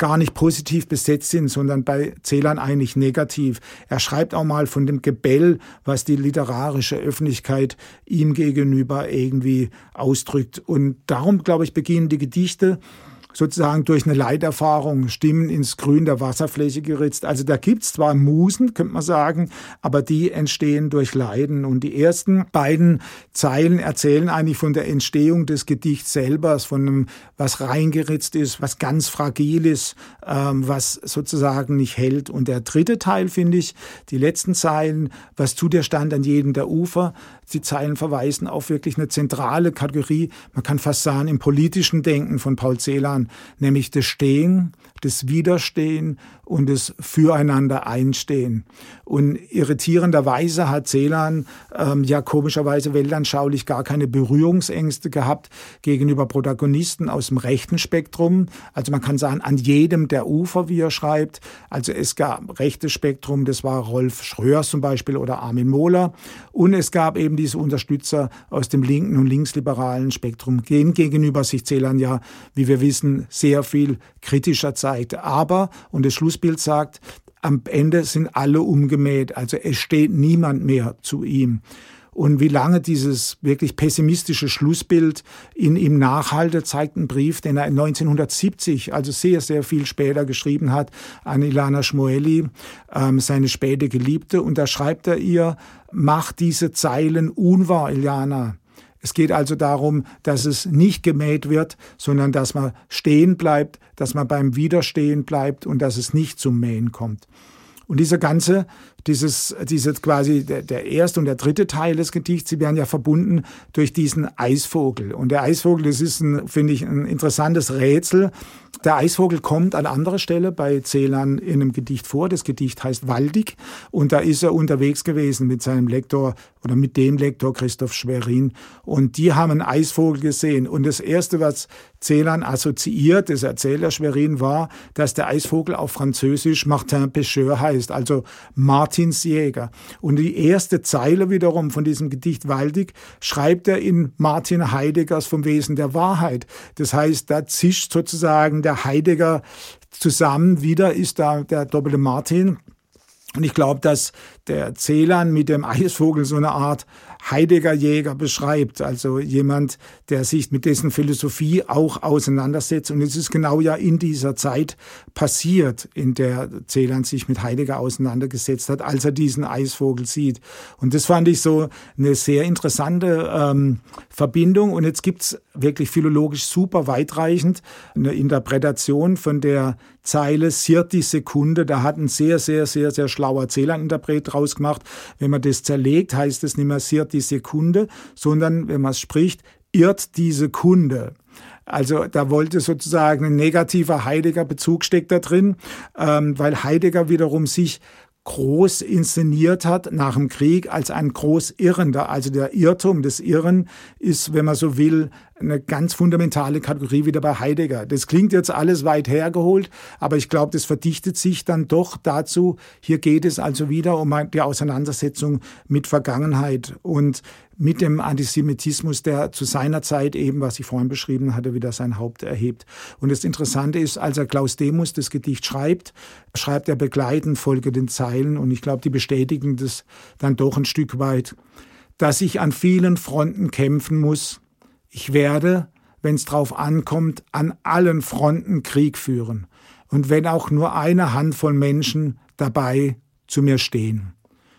gar nicht positiv besetzt sind, sondern bei Celan eigentlich negativ. Er schreibt auch mal von dem Gebell, was die literarische Öffentlichkeit ihm gegenüber irgendwie ausdrückt. Und darum, glaube ich, beginnen die Gedichte sozusagen durch eine Leiterfahrung, Stimmen ins Grün der Wasserfläche geritzt. Also da gibt's zwar Musen, könnte man sagen, aber die entstehen durch Leiden. Und die ersten beiden Zeilen erzählen eigentlich von der Entstehung des Gedichts selber, von einem, was reingeritzt ist, was ganz fragil ist, ähm, was sozusagen nicht hält. Und der dritte Teil, finde ich, die letzten Zeilen, was zu dir stand an jedem der Ufer, die Zeilen verweisen auf wirklich eine zentrale Kategorie, man kann fast sagen, im politischen Denken von Paul Celan, nämlich das Stehen, das Widerstehen und das Füreinander einstehen. Und irritierenderweise hat Celan ähm, ja komischerweise weltanschaulich gar keine Berührungsängste gehabt gegenüber Protagonisten aus dem rechten Spektrum. Also man kann sagen, an jedem der Ufer, wie er schreibt. Also es gab rechtes Spektrum, das war Rolf Schröers zum Beispiel oder Armin Mohler. Und es gab eben diese Unterstützer aus dem linken und linksliberalen Spektrum, denen gegenüber sich Celan ja, wie wir wissen, sehr viel kritischer zeigt. Aber, und das Schlussbild sagt, am Ende sind alle umgemäht, also es steht niemand mehr zu ihm. Und wie lange dieses wirklich pessimistische Schlussbild in ihm nachhalte, zeigt ein Brief, den er neunzehnhundertsiebzig, also sehr, sehr viel später geschrieben hat, an Ilana Schmoeli, ähm, seine späte Geliebte. Und da schreibt er ihr, mach diese Zeilen unwahr, Ilana. Es geht also darum, dass es nicht gemäht wird, sondern dass man stehen bleibt, dass man beim Widerstehen bleibt und dass es nicht zum Mähen kommt. Und dieser ganze, dieses, dieses quasi der, der erste und der dritte Teil des Gedichts, sie werden ja verbunden durch diesen Eisvogel. Und der Eisvogel, das ist, ein, finde ich, ein interessantes Rätsel. Der Eisvogel kommt an anderer Stelle bei Celan in einem Gedicht vor. Das Gedicht heißt Waldig. Und da ist er unterwegs gewesen mit seinem Lektor oder mit dem Lektor Christoph Schwerin. Und die haben einen Eisvogel gesehen. Und das Erste, was Celan assoziiert, das erzählt der Schwerin, war, dass der Eisvogel auf Französisch Martin Pêcheur heißt, also Martins Jäger. Und die erste Zeile wiederum von diesem Gedicht Waldig schreibt er in Martin Heideggers Vom Wesen der Wahrheit. Das heißt, da zischt sozusagen der Heidegger zusammen, wieder ist da der doppelte Martin. Und ich glaube, dass der Celan mit dem Eisvogel so eine Art Heidegger-Jäger beschreibt, also jemand, der sich mit dessen Philosophie auch auseinandersetzt. Und es ist genau ja in dieser Zeit passiert, in der Celan sich mit Heidegger auseinandergesetzt hat, als er diesen Eisvogel sieht. Und das fand ich so eine sehr interessante ähm, Verbindung. Und jetzt gibt's wirklich philologisch super weitreichend eine Interpretation von der Zeile Sirt die Sekunde. Da hat ein sehr, sehr, sehr, sehr schlauer Celan-Interpret draus gemacht. Wenn man das zerlegt, heißt es nicht mehr Sirt die Sekunde, sondern wenn man es spricht, irrt die Sekunde. Also da wollte sozusagen ein negativer Heidegger-Bezug steckt da drin, ähm, weil Heidegger wiederum sich groß inszeniert hat nach dem Krieg als ein Großirrender. Also der Irrtum des Irren ist, wenn man so will, eine ganz fundamentale Kategorie wieder bei Heidegger. Das klingt jetzt alles weit hergeholt, aber ich glaube, das verdichtet sich dann doch dazu. Hier geht es also wieder um die Auseinandersetzung mit Vergangenheit und mit dem Antisemitismus, der zu seiner Zeit eben, was ich vorhin beschrieben hatte, wieder sein Haupt erhebt. Und das Interessante ist, als er Klaus Demus das Gedicht schreibt, schreibt er begleitend folgende Zeilen, und ich glaube, die bestätigen das dann doch ein Stück weit, dass ich an vielen Fronten kämpfen muss. Ich werde, wenn es drauf ankommt, an allen Fronten Krieg führen. Und wenn auch nur eine Handvoll Menschen dabei zu mir stehen.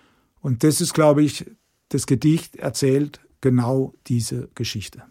Und das ist, glaube ich, das Gedicht erzählt genau diese Geschichte.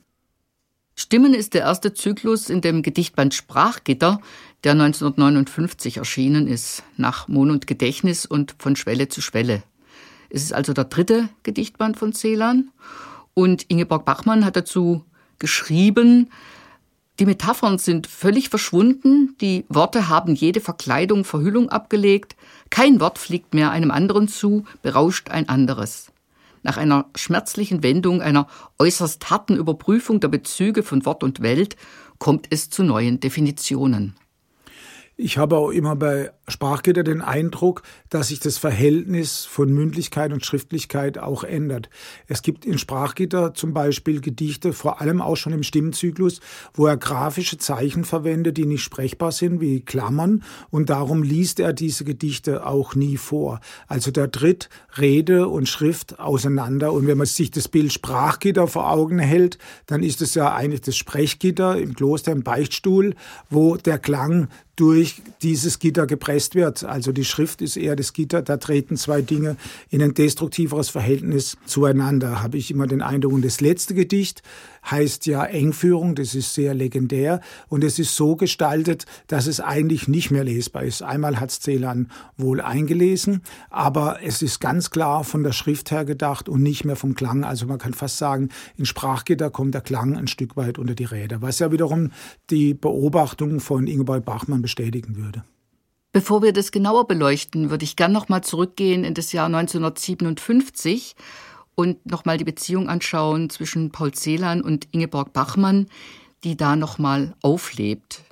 Stimmen ist der erste Zyklus in dem Gedichtband Sprachgitter, der neunzehnhundertneunundfünfzig erschienen ist, nach Mond und Gedächtnis und von Schwelle zu Schwelle. Es ist also der dritte Gedichtband von Celan. Und Ingeborg Bachmann hat dazu geschrieben, die Metaphern sind völlig verschwunden, die Worte haben jede Verkleidung, Verhüllung abgelegt, kein Wort fliegt mehr einem anderen zu, berauscht ein anderes. Nach einer schmerzlichen Wendung, einer äußerst harten Überprüfung der Bezüge von Wort und Welt, kommt es zu neuen Definitionen. Ich habe auch immer bei Sprachgitter den Eindruck, dass sich das Verhältnis von Mündlichkeit und Schriftlichkeit auch ändert. Es gibt in Sprachgitter zum Beispiel Gedichte, vor allem auch schon im Stimmzyklus, wo er grafische Zeichen verwendet, die nicht sprechbar sind, wie Klammern, und darum liest er diese Gedichte auch nie vor. Also da tritt Rede und Schrift auseinander, und wenn man sich das Bild Sprachgitter vor Augen hält, dann ist es ja eigentlich das Sprechgitter im Kloster, im Beichtstuhl, wo der Klang durch dieses Gitter gepresst wird. Also die Schrift ist eher das Gitter, da treten zwei Dinge in ein destruktiveres Verhältnis zueinander, habe ich immer den Eindruck. Und das letzte Gedicht heißt ja Engführung, das ist sehr legendär, und es ist so gestaltet, dass es eigentlich nicht mehr lesbar ist. Einmal hat es Celan wohl eingelesen, aber es ist ganz klar von der Schrift her gedacht und nicht mehr vom Klang. Also man kann fast sagen, in Sprachgitter kommt der Klang ein Stück weit unter die Räder, was ja wiederum die Beobachtung von Ingeborg Bachmann bestätigen würde. Bevor wir das genauer beleuchten, würde ich gern noch mal zurückgehen in das Jahr neunzehnhundertsiebenundfünfzig und noch mal die Beziehung anschauen zwischen Paul Celan und Ingeborg Bachmann, die da noch mal auflebt.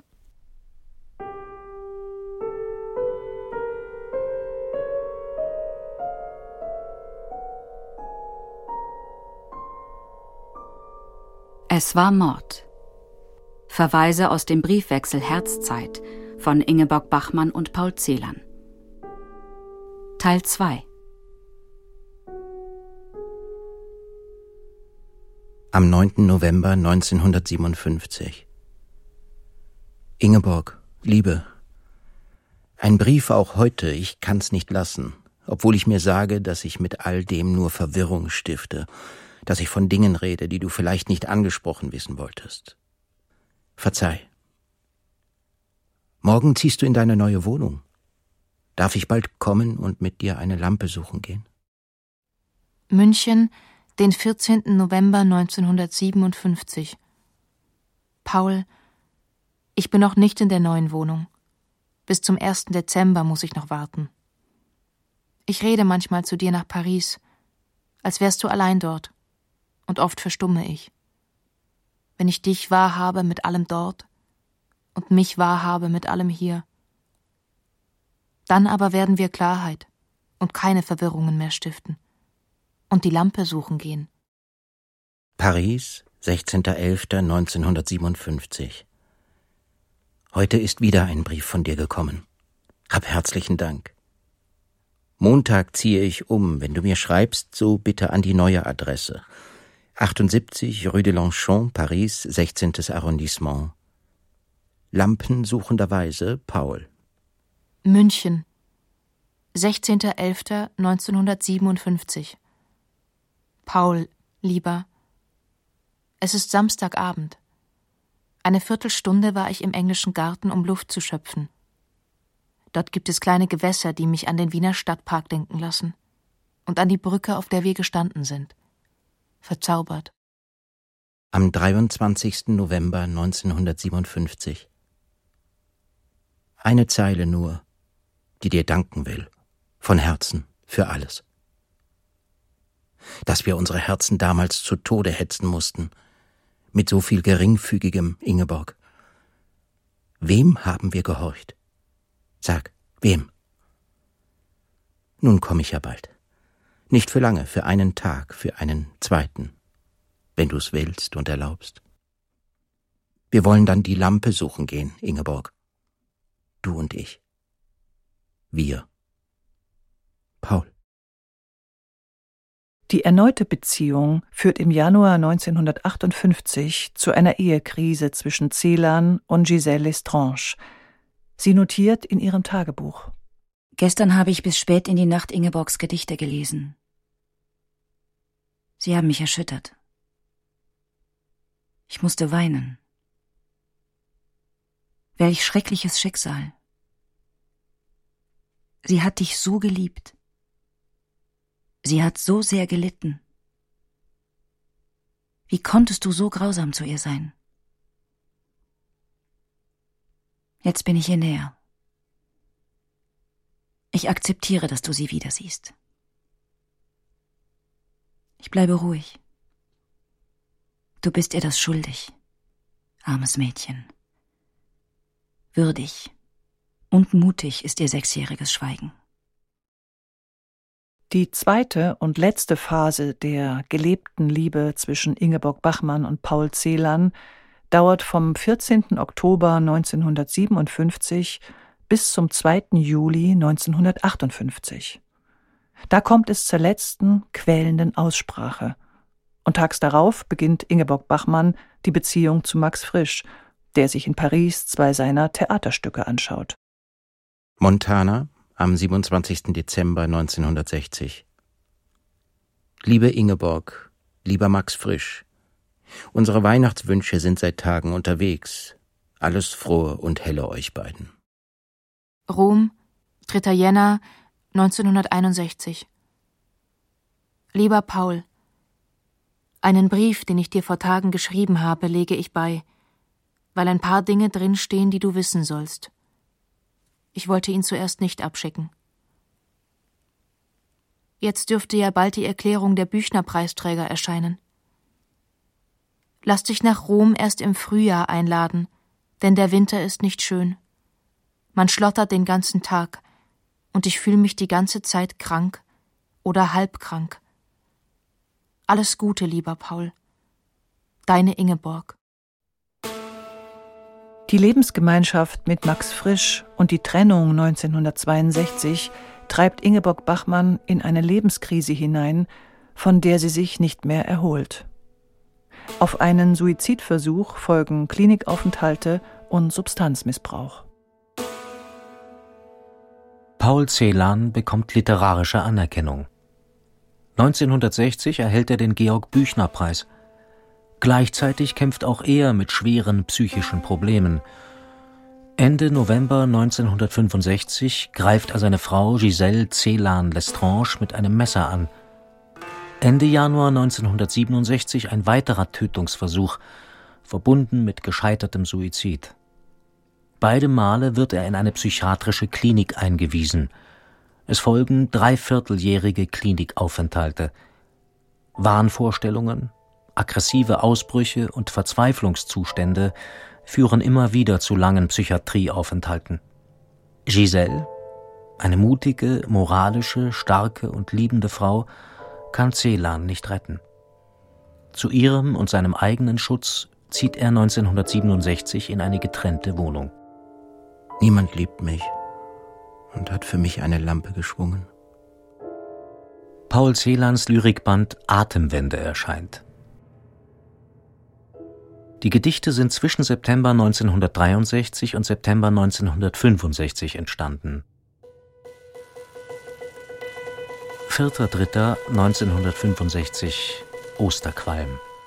Es war Mord. Verweise aus dem Briefwechsel Herzzeit von Ingeborg Bachmann und Paul Celan. Teil zwei. Am neunten November neunzehnhundertsiebenundfünfzig. Ingeborg, Liebe, ein Brief auch heute, ich kann's nicht lassen, obwohl ich mir sage, dass ich mit all dem nur Verwirrung stifte, dass ich von Dingen rede, die du vielleicht nicht angesprochen wissen wolltest. Verzeih. Morgen ziehst du in deine neue Wohnung. Darf ich bald kommen und mit dir eine Lampe suchen gehen? München, den vierzehnten November neunzehnhundertsiebenundfünfzig. Paul, ich bin noch nicht in der neuen Wohnung. Bis zum ersten Dezember muss ich noch warten. Ich rede manchmal zu dir nach Paris, als wärst du allein dort, und oft verstumme ich. Wenn ich dich wahrhabe mit allem dort und mich wahrhabe mit allem hier. Dann aber werden wir Klarheit und keine Verwirrungen mehr stiften und die Lampe suchen gehen. Paris, sechzehnter elfter neunzehnhundertsiebenundfünfzig. Heute ist wieder ein Brief von dir gekommen. Hab herzlichen Dank. Montag ziehe ich um. Wenn du mir schreibst, so bitte an die neue Adresse. achtundsiebzig Rue de Longchamp, Paris, sechzehntes Arrondissement. Lampensuchenderweise Paul. München, sechzehnter elfter neunzehnhundertsiebenundfünfzig. Paul, Lieber, es ist Samstagabend. Eine Viertelstunde war ich im englischen Garten, um Luft zu schöpfen. Dort gibt es kleine Gewässer, die mich an den Wiener Stadtpark denken lassen und an die Brücke, auf der wir gestanden sind. Verzaubert. Am dreiundzwanzigsten November neunzehnhundertsiebenundfünfzig. Eine Zeile nur, die dir danken will, von Herzen, für alles. Dass wir unsere Herzen damals zu Tode hetzen mussten, mit so viel Geringfügigem, Ingeborg. Wem haben wir gehorcht? Sag, wem? Nun komm ich ja bald. Nicht für lange, für einen Tag, für einen zweiten, wenn du's willst und erlaubst. Wir wollen dann die Lampe suchen gehen, Ingeborg. Du und ich. Wir. Paul. Die erneute Beziehung führt im Januar neunzehnhundertachtundfünfzig zu einer Ehekrise zwischen Celan und Gisèle Lestrange. Sie notiert in ihrem Tagebuch: Gestern habe ich bis spät in die Nacht Ingeborgs Gedichte gelesen. Sie haben mich erschüttert. Ich musste weinen. Welch schreckliches Schicksal. Sie hat dich so geliebt. Sie hat so sehr gelitten. Wie konntest du so grausam zu ihr sein? Jetzt bin ich ihr näher. Ich akzeptiere, dass du sie wieder siehst. Ich bleibe ruhig. Du bist ihr das schuldig, armes Mädchen. Würdig, Und mutig ist ihr sechsjähriges Schweigen. Die zweite und letzte Phase der gelebten Liebe zwischen Ingeborg Bachmann und Paul Celan dauert vom vierzehnten Oktober neunzehnhundertsiebenundfünfzig bis zum zweiten Juli neunzehnhundertachtundfünfzig. Da kommt es zur letzten, quälenden Aussprache. Und tags darauf beginnt Ingeborg Bachmann die Beziehung zu Max Frisch, der sich in Paris zwei seiner Theaterstücke anschaut. Montana, am siebenundzwanzigsten Dezember neunzehnhundertsechzig. Liebe Ingeborg, lieber Max Frisch, unsere Weihnachtswünsche sind seit Tagen unterwegs. Alles Frohe und Helle euch beiden. Rom, dritter Jänner neunzehnhunderteinundsechzig. Lieber Paul, einen Brief, den ich dir vor Tagen geschrieben habe, lege ich bei, weil ein paar Dinge drinstehen, die du wissen sollst. Ich wollte ihn zuerst nicht abschicken. Jetzt dürfte ja bald die Erklärung der Büchner-Preisträger erscheinen. Lass dich nach Rom erst im Frühjahr einladen, denn der Winter ist nicht schön. Man schlottert den ganzen Tag, und ich fühle mich die ganze Zeit krank oder halbkrank. Alles Gute, lieber Paul. Deine Ingeborg. Die Lebensgemeinschaft mit Max Frisch und die Trennung neunzehnhundertzweiundsechzig treibt Ingeborg Bachmann in eine Lebenskrise hinein, von der sie sich nicht mehr erholt. Auf einen Suizidversuch folgen Klinikaufenthalte und Substanzmissbrauch. Paul Celan bekommt literarische Anerkennung. neunzehnhundertsechzig erhält er den Georg-Büchner-Preis. Gleichzeitig kämpft auch er mit schweren psychischen Problemen. Ende November neunzehnhundertfünfundsechzig greift er seine Frau Gisèle Celan-Lestrange mit einem Messer an. Ende Januar neunzehnhundertsiebenundsechzig ein weiterer Tötungsversuch, verbunden mit gescheitertem Suizid. Beide Male wird er in eine psychiatrische Klinik eingewiesen. Es folgen dreivierteljährige Klinikaufenthalte. Wahnvorstellungen, aggressive Ausbrüche und Verzweiflungszustände führen immer wieder zu langen Psychiatrieaufenthalten. Gisèle, eine mutige, moralische, starke und liebende Frau, kann Celan nicht retten. Zu ihrem und seinem eigenen Schutz zieht er neunzehnhundertsiebenundsechzig in eine getrennte Wohnung. Niemand liebt mich und hat für mich eine Lampe geschwungen. Paul Celans Lyrikband Atemwende erscheint. Die Gedichte sind zwischen September neunzehnhundertdreiundsechzig und September neunzehnhundertfünfundsechzig entstanden. vierter dritter neunzehnhundertfünfundsechzig, Osterqualm.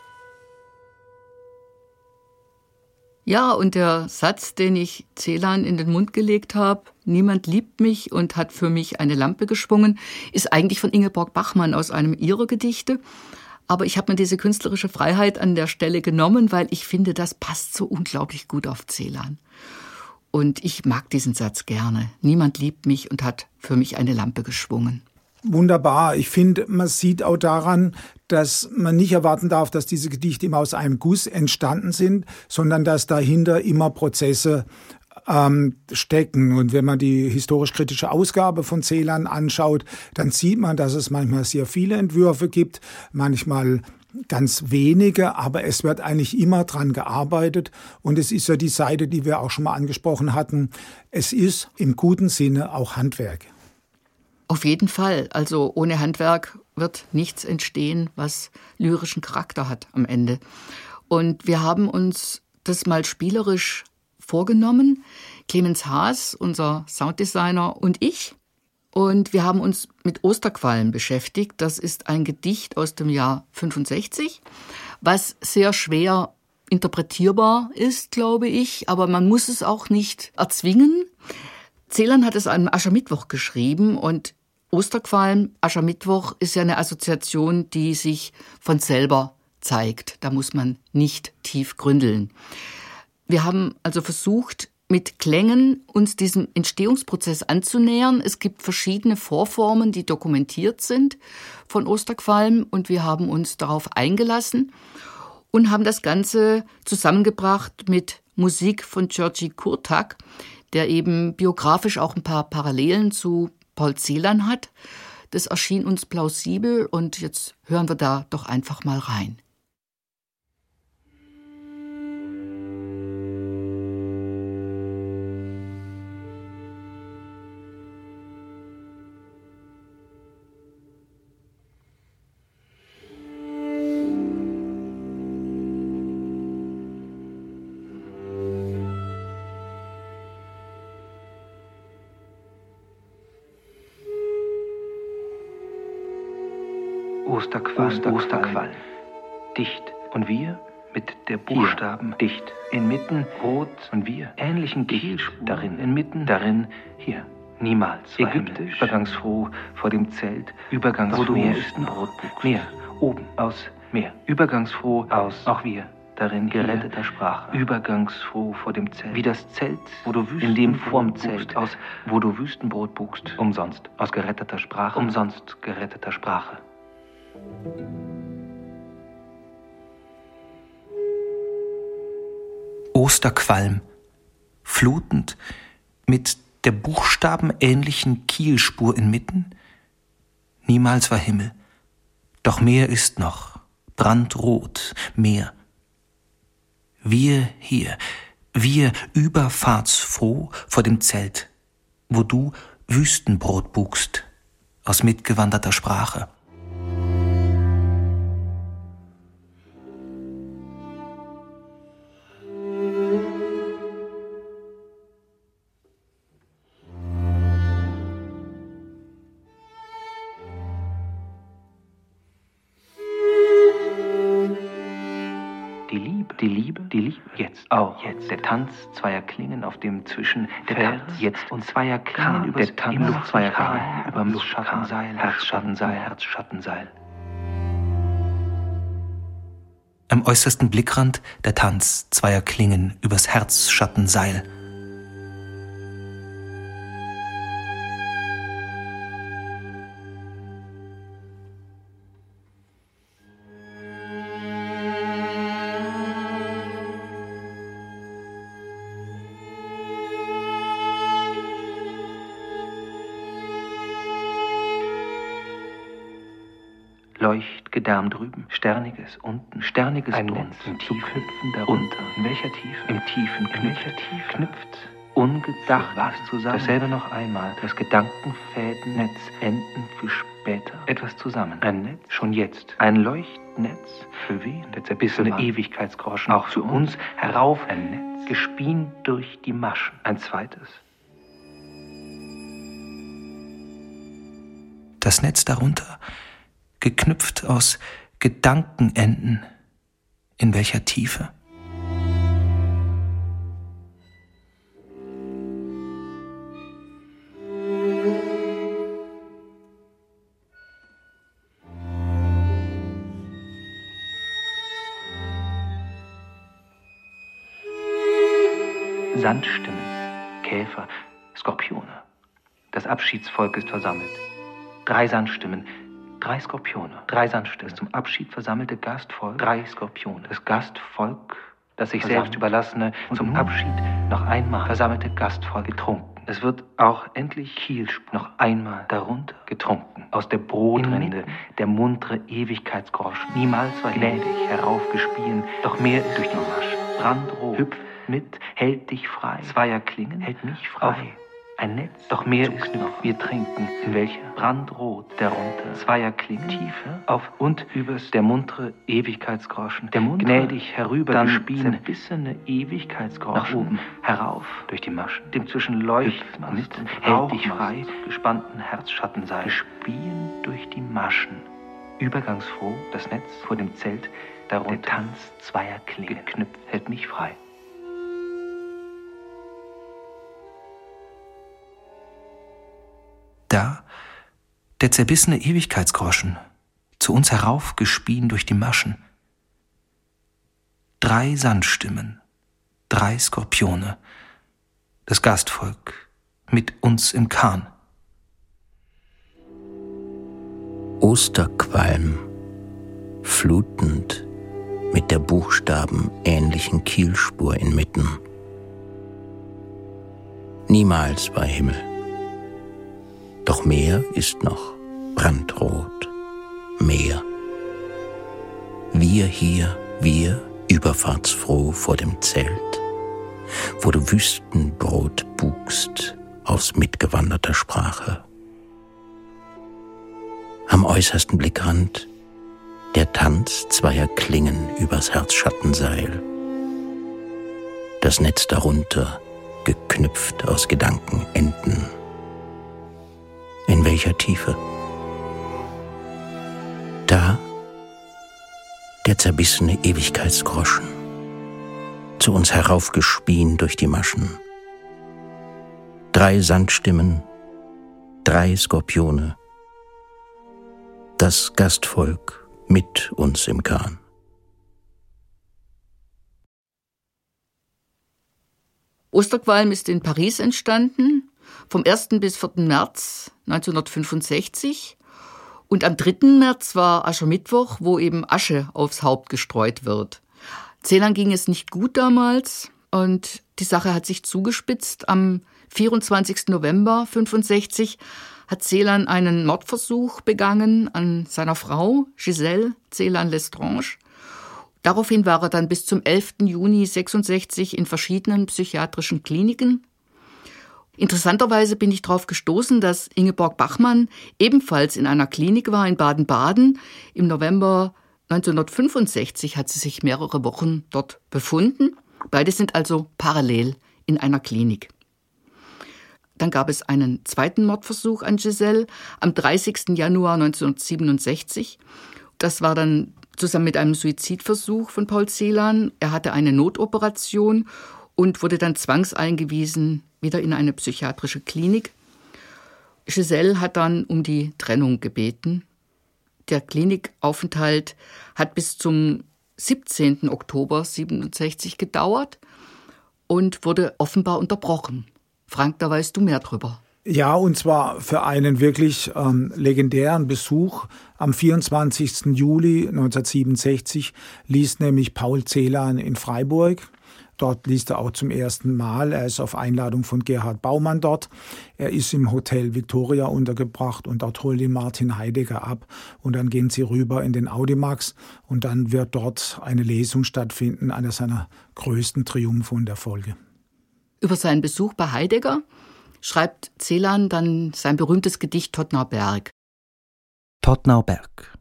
Ja, und der Satz, den ich Celan in den Mund gelegt habe, niemand liebt mich und hat für mich eine Lampe geschwungen, ist eigentlich von Ingeborg Bachmann aus einem ihrer Gedichte. Aber ich habe mir diese künstlerische Freiheit an der Stelle genommen, weil ich finde, das passt so unglaublich gut auf Celan. Und ich mag diesen Satz gerne. Niemand liebt mich und hat für mich eine Lampe geschwungen. Wunderbar. Ich finde, man sieht auch daran, dass man nicht erwarten darf, dass diese Gedichte immer aus einem Guss entstanden sind, sondern dass dahinter immer Prozesse ähm, stecken. Und wenn man die historisch-kritische Ausgabe von Celan anschaut, dann sieht man, dass es manchmal sehr viele Entwürfe gibt, manchmal ganz wenige, aber es wird eigentlich immer dran gearbeitet. Und es ist ja die Seite, die wir auch schon mal angesprochen hatten. Es ist im guten Sinne auch Handwerk. Auf jeden Fall. Also ohne Handwerk wird nichts entstehen, was lyrischen Charakter hat am Ende. Und wir haben uns das mal spielerisch vorgenommen. Clemens Haas, unser Sounddesigner, und ich. Und wir haben uns mit Osterqualm beschäftigt. Das ist ein Gedicht aus dem Jahr fünfundsechzig, was sehr schwer interpretierbar ist, glaube ich. Aber man muss es auch nicht erzwingen. Celan hat es am Aschermittwoch geschrieben und Osterqualm, Aschermittwoch ist ja eine Assoziation, die sich von selber zeigt. Da muss man nicht tief gründeln. Wir haben also versucht, mit Klängen uns diesem Entstehungsprozess anzunähern. Es gibt verschiedene Vorformen, die dokumentiert sind von Osterqualm, und wir haben uns darauf eingelassen und haben das Ganze zusammengebracht mit Musik von György Kurtak, der eben biografisch auch ein paar Parallelen zu Paul Celan hat. Das erschien uns plausibel und jetzt hören wir da doch einfach mal rein. Osterqualm, Osterqualm, dicht und wir mit der Buchstaben hier, dicht, inmitten rot und wir ähnlichen Kielspuren darin, inmitten darin hier, niemals ägyptisch, übergangsfroh vor dem Zelt, übergangsfroh, wo du Meer ist ein Brotbuch, Meer, oben, aus, Meer, übergangsfroh, aus, auch wir, darin geretteter hier, Sprache, übergangsfroh vor dem Zelt, wie das Zelt, wo du Wüsten, in dem vorm Zelt, aus, wo du Wüstenbrot buchst, umsonst, aus geretteter Sprache, umsonst geretteter Sprache. Osterqualm, flutend, mit der buchstabenähnlichen Kielspur inmitten. Niemals war Himmel, doch Meer ist noch, brandrot, Meer. Wir hier, wir überfahrtsfroh vor dem Zelt, wo du Wüstenbrot bugst, aus mitgewanderter Sprache. Die Liebe, die Liebe, jetzt auch, jetzt der Tanz zweier Klingen auf dem Zwischen, der Tanz jetzt und zweier Klingen über der Tanz Luft zweier Klingen über Luftschattenseil, Herzschattenseil, Herzschattenseil. Am äußersten Blickrand der Tanz zweier Klingen übers Herzschattenseil. Leuchtgedärm drüben, sterniges unten, sterniges ein Netz im Tiefen darunter. In welcher Tiefe? Im Tiefen knüpft, knüpft ungedacht was zusammen. Dasselbe noch einmal, das Gedankenfädennetz enden für später. Etwas zusammen. Ein Netz, schon jetzt. Ein Leuchtnetz, für wen? Der zerbissene Ewigkeitsgroschen. Auch für uns herauf ein Netz, gespien durch die Maschen. Ein zweites. Das Netz darunter, geknüpft aus Gedankenenden, in welcher Tiefe? Sandstimmen, Käfer, Skorpione. Das Abschiedsvolk ist versammelt. Drei Sandstimmen, drei Skorpione, drei Sandstimmen. Das zum Abschied versammelte Gastvolk, drei Skorpione. Das Gastvolk, das sich versammelt. Selbst überlassene, zum Abschied noch einmal versammelte Gastvolk getrunken. Es wird auch endlich Kielspur noch einmal darunter getrunken. Aus der Brotrinde, der muntere Ewigkeitsgroschen. Niemals war gnädig heraufgespien, doch mehr ist durch die Masche. Brandrot, hüpft mit, hält dich frei. Zweier Klingen, hält mich frei. Auf ein Netz, doch mehr ist noch. Wir trinken, in welcher brandrot darunter. Zweier Klingen, Tiefe, auf und übers der muntere Ewigkeitsgroschen. Der muntere, gnädig herüber gespien, zerbissene Ewigkeitsgroschen. Nach oben, herauf, durch die Maschen. Dem zwischen Leuchten mit, hält dich frei, gespannten Herzschattenseil. Gespien durch die Maschen. Übergangsfroh, das Netz vor dem Zelt, darunter. Der Tanz zweier Klingen, geknüpft, hält mich frei. Da, der zerbissene Ewigkeitsgroschen, zu uns heraufgespien durch die Maschen. Drei Sandstimmen, drei Skorpione, das Gastvolk mit uns im Kahn. Osterqualm, flutend, mit der buchstabenähnlichen Kielspur inmitten. Niemals war Himmel. Doch Meer ist noch brandrot. Meer. Wir hier, wir, überfahrtsfroh vor dem Zelt, wo du Wüstenbrot bugst aus mitgewanderter Sprache. Am äußersten Blickrand der Tanz zweier Klingen übers Herzschattenseil. Das Netz darunter geknüpft aus Gedankenenden. In welcher Tiefe? Da der zerbissene Ewigkeitsgroschen, zu uns heraufgespien durch die Maschen. Drei Sandstimmen, drei Skorpione, das Gastvolk mit uns im Kahn. Osterqualm ist in Paris entstanden, vom ersten bis vierten März neunzehnhundertfünfundsechzig. Und am dritten März war Aschermittwoch, wo eben Asche aufs Haupt gestreut wird. Celan ging es nicht gut damals und die Sache hat sich zugespitzt. Am vierundzwanzigsten November fünfundsechzig hat Celan einen Mordversuch begangen an seiner Frau, Gisèle Celan-Lestrange. Daraufhin war er dann bis zum elften Juni sechsundsechzig in verschiedenen psychiatrischen Kliniken. Interessanterweise bin ich darauf gestoßen, dass Ingeborg Bachmann ebenfalls in einer Klinik war in Baden-Baden. Im November neunzehnhundertfünfundsechzig hat sie sich mehrere Wochen dort befunden. Beide sind also parallel in einer Klinik. Dann gab es einen zweiten Mordversuch an Gisèle am dreißigsten Januar neunzehnhundertsiebenundsechzig. Das war dann zusammen mit einem Suizidversuch von Paul Celan. Er hatte eine Notoperation und wurde dann zwangseingewiesen wieder in eine psychiatrische Klinik. Gisèle hat dann um die Trennung gebeten. Der Klinikaufenthalt hat bis zum siebzehnten Oktober siebenundsechzig gedauert und wurde offenbar unterbrochen. Frank, da weißt du mehr drüber. Ja, und zwar für einen wirklich ähm, legendären Besuch. Am vierundzwanzigsten Juli neunzehnhundertsiebenundsechzig ließ nämlich Paul Celan in Freiburg. Dort liest er auch zum ersten Mal. Er ist auf Einladung von Gerhard Baumann dort. Er ist im Hotel Victoria untergebracht und dort holt ihn Martin Heidegger ab. Und dann gehen sie rüber in den Audimax und dann wird dort eine Lesung stattfinden, einer seiner größten Triumphe und Erfolge. Über seinen Besuch bei Heidegger schreibt Celan dann sein berühmtes Gedicht Todtner Berg. Todtner Berg.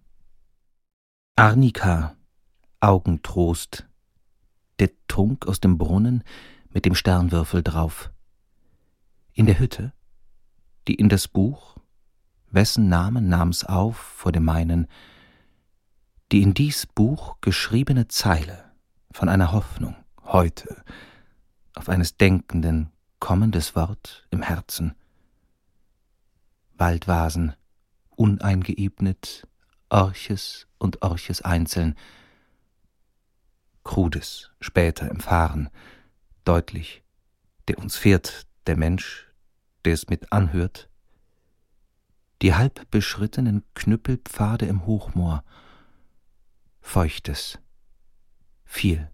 Arnika, Augentrost. Der Trunk aus dem Brunnen mit dem Sternwürfel drauf. In der Hütte, die in das Buch, wessen Namen nahm's auf vor dem meinen, die in dies Buch geschriebene Zeile von einer Hoffnung, heute, auf eines Denkenden, kommendes Wort im Herzen. Waldvasen, uneingeebnet, Orches und Orches einzeln, Krudes, später im Fahren, deutlich, der uns fährt, der Mensch, der es mit anhört, die halb beschrittenen Knüppelpfade im Hochmoor, Feuchtes, viel.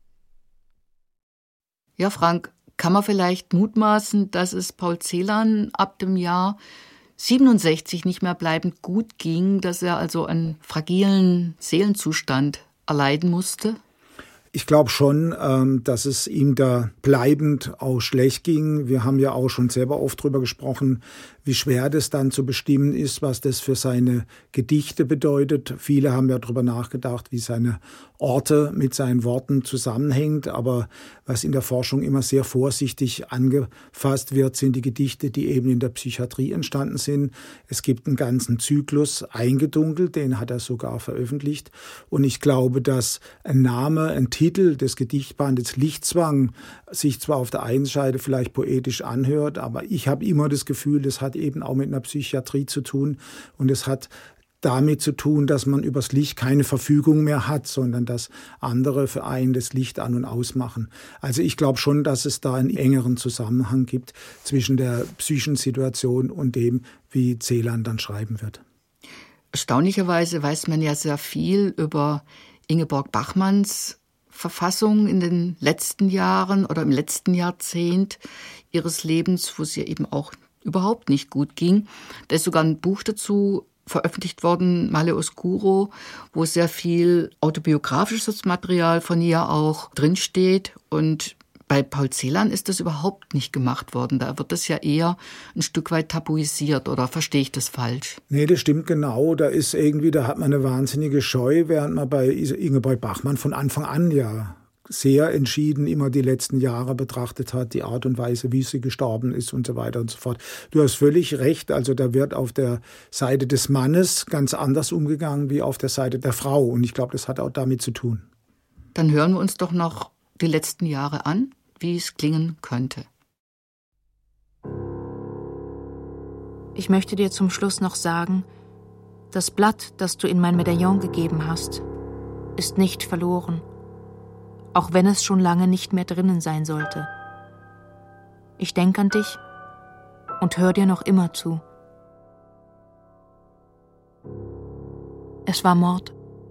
Ja, Frank, kann man vielleicht mutmaßen, dass es Paul Celan ab dem Jahr siebenundsechzig nicht mehr bleibend gut ging, dass er also einen fragilen Seelenzustand erleiden musste? Ich glaube schon, ähm, dass es ihm da bleibend auch schlecht ging. Wir haben ja auch schon selber oft drüber gesprochen, wie schwer das dann zu bestimmen ist, was das für seine Gedichte bedeutet. Viele haben ja darüber nachgedacht, wie seine Orte mit seinen Worten zusammenhängt. Aber was in der Forschung immer sehr vorsichtig angefasst wird, sind die Gedichte, die eben in der Psychiatrie entstanden sind. Es gibt einen ganzen Zyklus eingedunkelt, den hat er sogar veröffentlicht. Und ich glaube, dass ein Name, ein Titel des Gedichtbandes Lichtzwang sich zwar auf der einen Seite vielleicht poetisch anhört, aber ich habe immer das Gefühl, das hat eben auch mit einer Psychiatrie zu tun und es hat damit zu tun, dass man übers Licht keine Verfügung mehr hat, sondern dass andere für einen das Licht an- und ausmachen. Also ich glaube schon, dass es da einen engeren Zusammenhang gibt zwischen der psychischen Situation und dem, wie Celan dann schreiben wird. Erstaunlicherweise weiß man ja sehr viel über Ingeborg Bachmanns Verfassung in den letzten Jahren oder im letzten Jahrzehnt ihres Lebens, wo es ihr eben auch überhaupt nicht gut ging. Da ist sogar ein Buch dazu veröffentlicht worden, Male Oscuro, wo sehr viel autobiografisches Material von ihr auch drinsteht. Und bei Paul Celan ist das überhaupt nicht gemacht worden. Da wird das ja eher ein Stück weit tabuisiert, oder verstehe ich das falsch? Nee, das stimmt genau. Da ist irgendwie, da hat man eine wahnsinnige Scheu, während man bei Ingeborg Bachmann von Anfang an ja sehr entschieden immer die letzten Jahre betrachtet hat, die Art und Weise, wie sie gestorben ist und so weiter und so fort. Du hast völlig recht, also da wird auf der Seite des Mannes ganz anders umgegangen wie auf der Seite der Frau. Und ich glaube, das hat auch damit zu tun. Dann hören wir uns doch noch die letzten Jahre an, wie es klingen könnte. Ich möchte dir zum Schluss noch sagen, das Blatt, das du in mein Medaillon gegeben hast, ist nicht verloren, auch wenn es schon lange nicht mehr drinnen sein sollte. Ich denke an dich und höre dir noch immer zu. Es war Mord.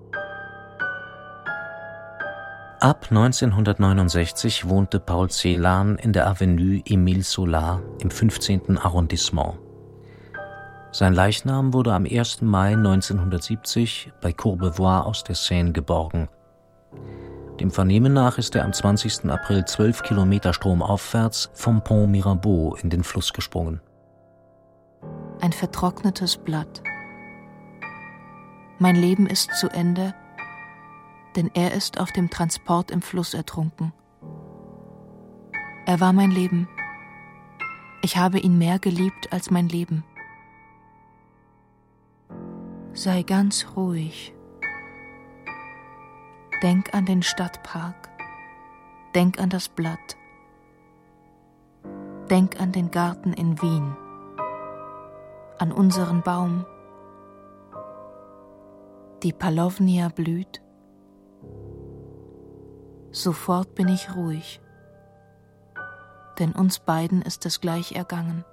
Ab neunzehnhundertneunundsechzig wohnte Paul Celan in der Avenue Émile Zola im fünfzehnten Arrondissement. Sein Leichnam wurde am ersten Mai neunzehnhundertsiebzig bei Courbevoie aus der Seine geborgen. Dem Vernehmen nach ist er am zwanzigsten April zwölf Kilometer stromaufwärts vom Pont Mirabeau in den Fluss gesprungen. Ein vertrocknetes Blatt. Mein Leben ist zu Ende, denn er ist auf dem Transport im Fluss ertrunken. Er war mein Leben. Ich habe ihn mehr geliebt als mein Leben. Sei ganz ruhig. Denk an den Stadtpark. Denk an das Blatt. Denk an den Garten in Wien. An unseren Baum. Die Palovnia blüht. Sofort bin ich ruhig, denn uns beiden ist es gleich ergangen.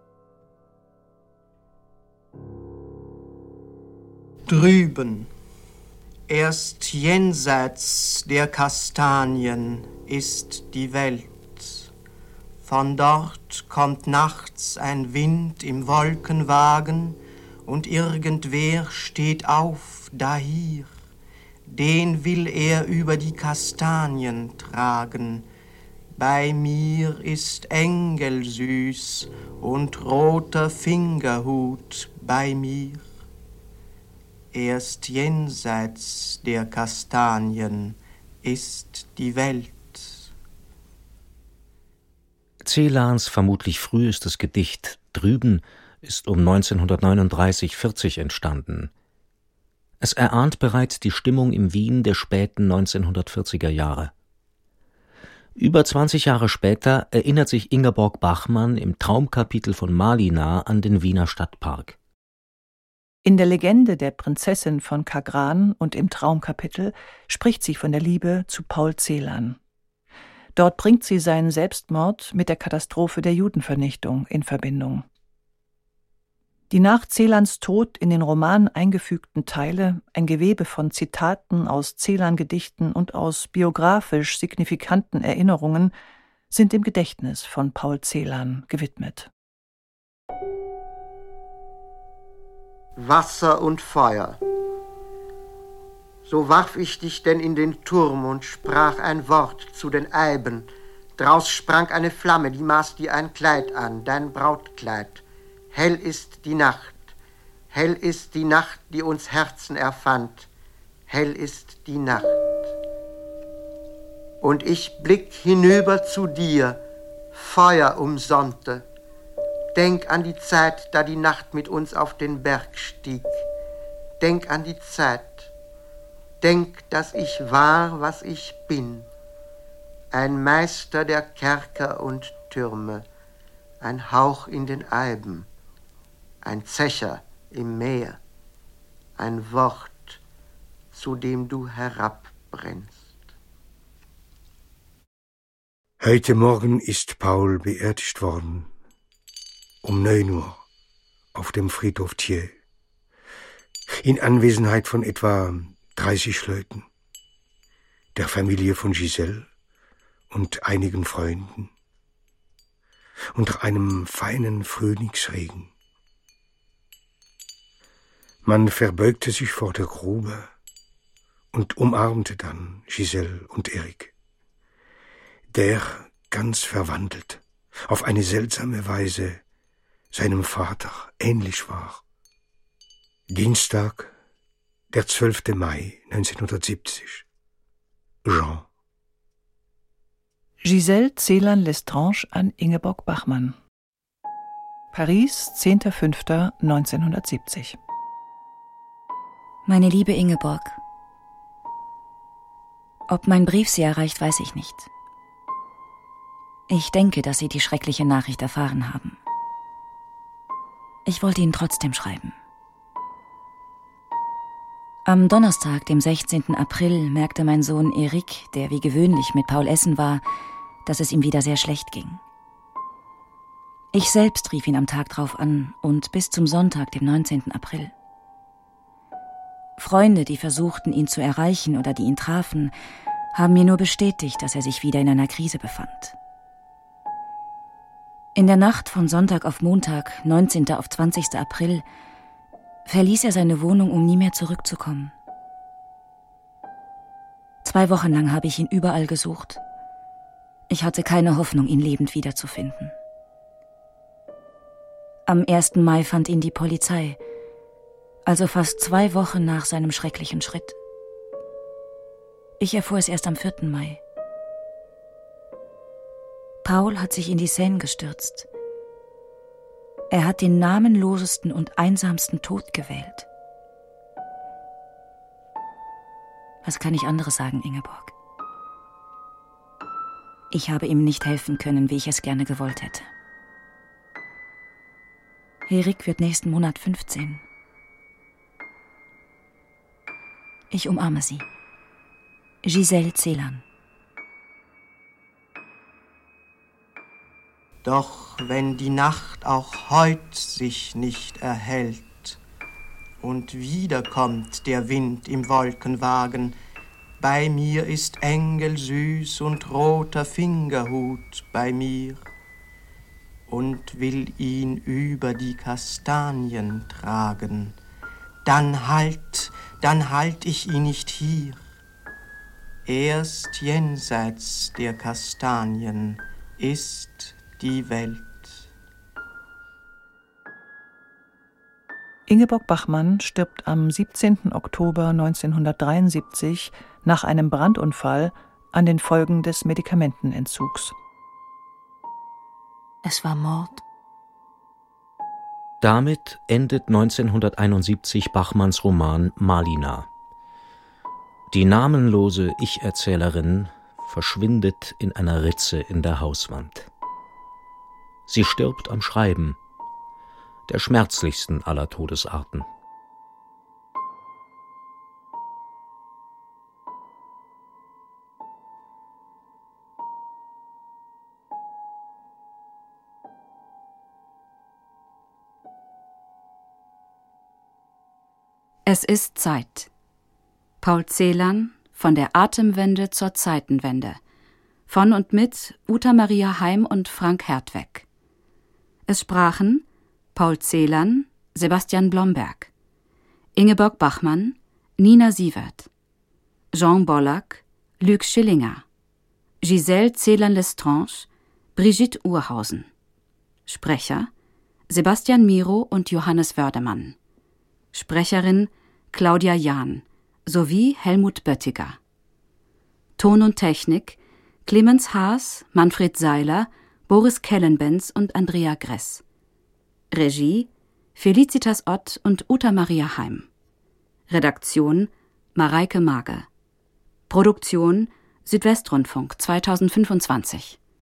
Drüben, erst jenseits der Kastanien, ist die Welt. Von dort kommt nachts ein Wind im Wolkenwagen, und irgendwer steht auf dahier. Den will er über die Kastanien tragen. Bei mir ist Engelsüß und roter Fingerhut bei mir. Erst jenseits der Kastanien ist die Welt. Celans vermutlich frühestes Gedicht »Drüben« ist um neunzehnhundertneununddreißig vierzig entstanden. Es erahnt bereits die Stimmung im Wien der späten neunzehnhundertvierziger Jahre. Über zwanzig Jahre später erinnert sich Ingeborg Bachmann im Traumkapitel von Malina an den Wiener Stadtpark. In der Legende der Prinzessin von Kagran und im Traumkapitel spricht sie von der Liebe zu Paul Celan. Dort bringt sie seinen Selbstmord mit der Katastrophe der Judenvernichtung in Verbindung. Die nach Celans Tod in den Roman eingefügten Teile, ein Gewebe von Zitaten aus Celan-Gedichten und aus biografisch signifikanten Erinnerungen, sind dem Gedächtnis von Paul Celan gewidmet. Wasser und Feuer. So warf ich dich denn in den Turm und sprach ein Wort zu den Eiben. Draus sprang eine Flamme, die maß dir ein Kleid an, dein Brautkleid. Hell ist die Nacht, hell ist die Nacht, die uns Herzen erfand, hell ist die Nacht. Und ich blick hinüber zu dir, Feuer umsonnte. Denk an die Zeit, da die Nacht mit uns auf den Berg stieg. Denk an die Zeit. Denk, dass ich war, was ich bin. Ein Meister der Kerker und Türme, ein Hauch in den Eiben. Ein Zecher im Meer, ein Wort, zu dem du herabbrennst. Heute Morgen ist Paul beerdigt worden, um neun Uhr, auf dem Friedhof Thiers, in Anwesenheit von etwa dreißig Leuten. der Familie von Giselle und einigen Freunden, unter einem feinen Frühlingsregen. Man verbeugte sich vor der Grube und umarmte dann Giselle und Erik, der ganz verwandelt, auf eine seltsame Weise seinem Vater ähnlich war. Dienstag, der zwölfte Mai neunzehnhundertsiebzig. Jean. Giselle Celan-Lestrange an Ingeborg Bachmann. Paris, zehnter fünfter neunzehnhundertsiebzig. Meine liebe Ingeborg, ob mein Brief Sie erreicht, weiß ich nicht. Ich denke, dass Sie die schreckliche Nachricht erfahren haben. Ich wollte Ihnen trotzdem schreiben. Am Donnerstag, dem sechzehnten April, merkte mein Sohn Erik, der wie gewöhnlich mit Paul essen war, dass es ihm wieder sehr schlecht ging. Ich selbst rief ihn am Tag drauf an und bis zum Sonntag, dem neunzehnten April. Freunde, die versuchten, ihn zu erreichen oder die ihn trafen, haben mir nur bestätigt, dass er sich wieder in einer Krise befand. In der Nacht von Sonntag auf Montag, neunzehnten auf zwanzigsten April, verließ er seine Wohnung, um nie mehr zurückzukommen. Zwei Wochen lang habe ich ihn überall gesucht. Ich hatte keine Hoffnung, ihn lebend wiederzufinden. Am ersten Mai fand ihn die Polizei, also fast zwei Wochen nach seinem schrecklichen Schritt. Ich erfuhr es erst am vierten Mai. Paul hat sich in die Seine gestürzt. Er hat den namenlosesten und einsamsten Tod gewählt. Was kann ich anderes sagen, Ingeborg? Ich habe ihm nicht helfen können, wie ich es gerne gewollt hätte. Erik wird nächsten Monat fünfzehn. Ich umarme Sie. Giselle Celan. Doch wenn die Nacht auch heut sich nicht erhellt und wieder kommt der Wind im Wolkenwagen, bei mir ist Engel süß und roter Fingerhut bei mir und will ihn über die Kastanien tragen, dann halt, dann halt ich ihn nicht hier. Erst jenseits der Kastanien ist die Welt. Ingeborg Bachmann stirbt am siebzehnten Oktober neunzehnhundertdreiundsiebzig nach einem Brandunfall an den Folgen des Medikamentenentzugs. Es war Mord. Damit endet neunzehnhunderteinundsiebzig Bachmanns Roman Malina. Die namenlose Ich-Erzählerin verschwindet in einer Ritze in der Hauswand. Sie stirbt am Schreiben, der schmerzlichsten aller Todesarten. Es ist Zeit. Paul Celan, von der Atemwende zur Zeitenwende. Von und mit Uta Maria Heim und Frank Hertweg. Es sprachen Paul Celan, Sebastian Blomberg, Ingeborg Bachmann, Nina Sievert, Jean Bollack, Luc Schillinger, Giselle Celan-Lestrange, Brigitte Urhausen. Sprecher Sebastian Miro und Johannes Wördemann. Sprecherin Claudia Jahn sowie Helmut Böttiger. Ton und Technik Clemens Haas, Manfred Seiler, Boris Kellenbenz und Andrea Gress. Regie Felicitas Ott und Uta Maria Heim. Redaktion Mareike Mager. Produktion Südwestrundfunk zweitausendfünfundzwanzig.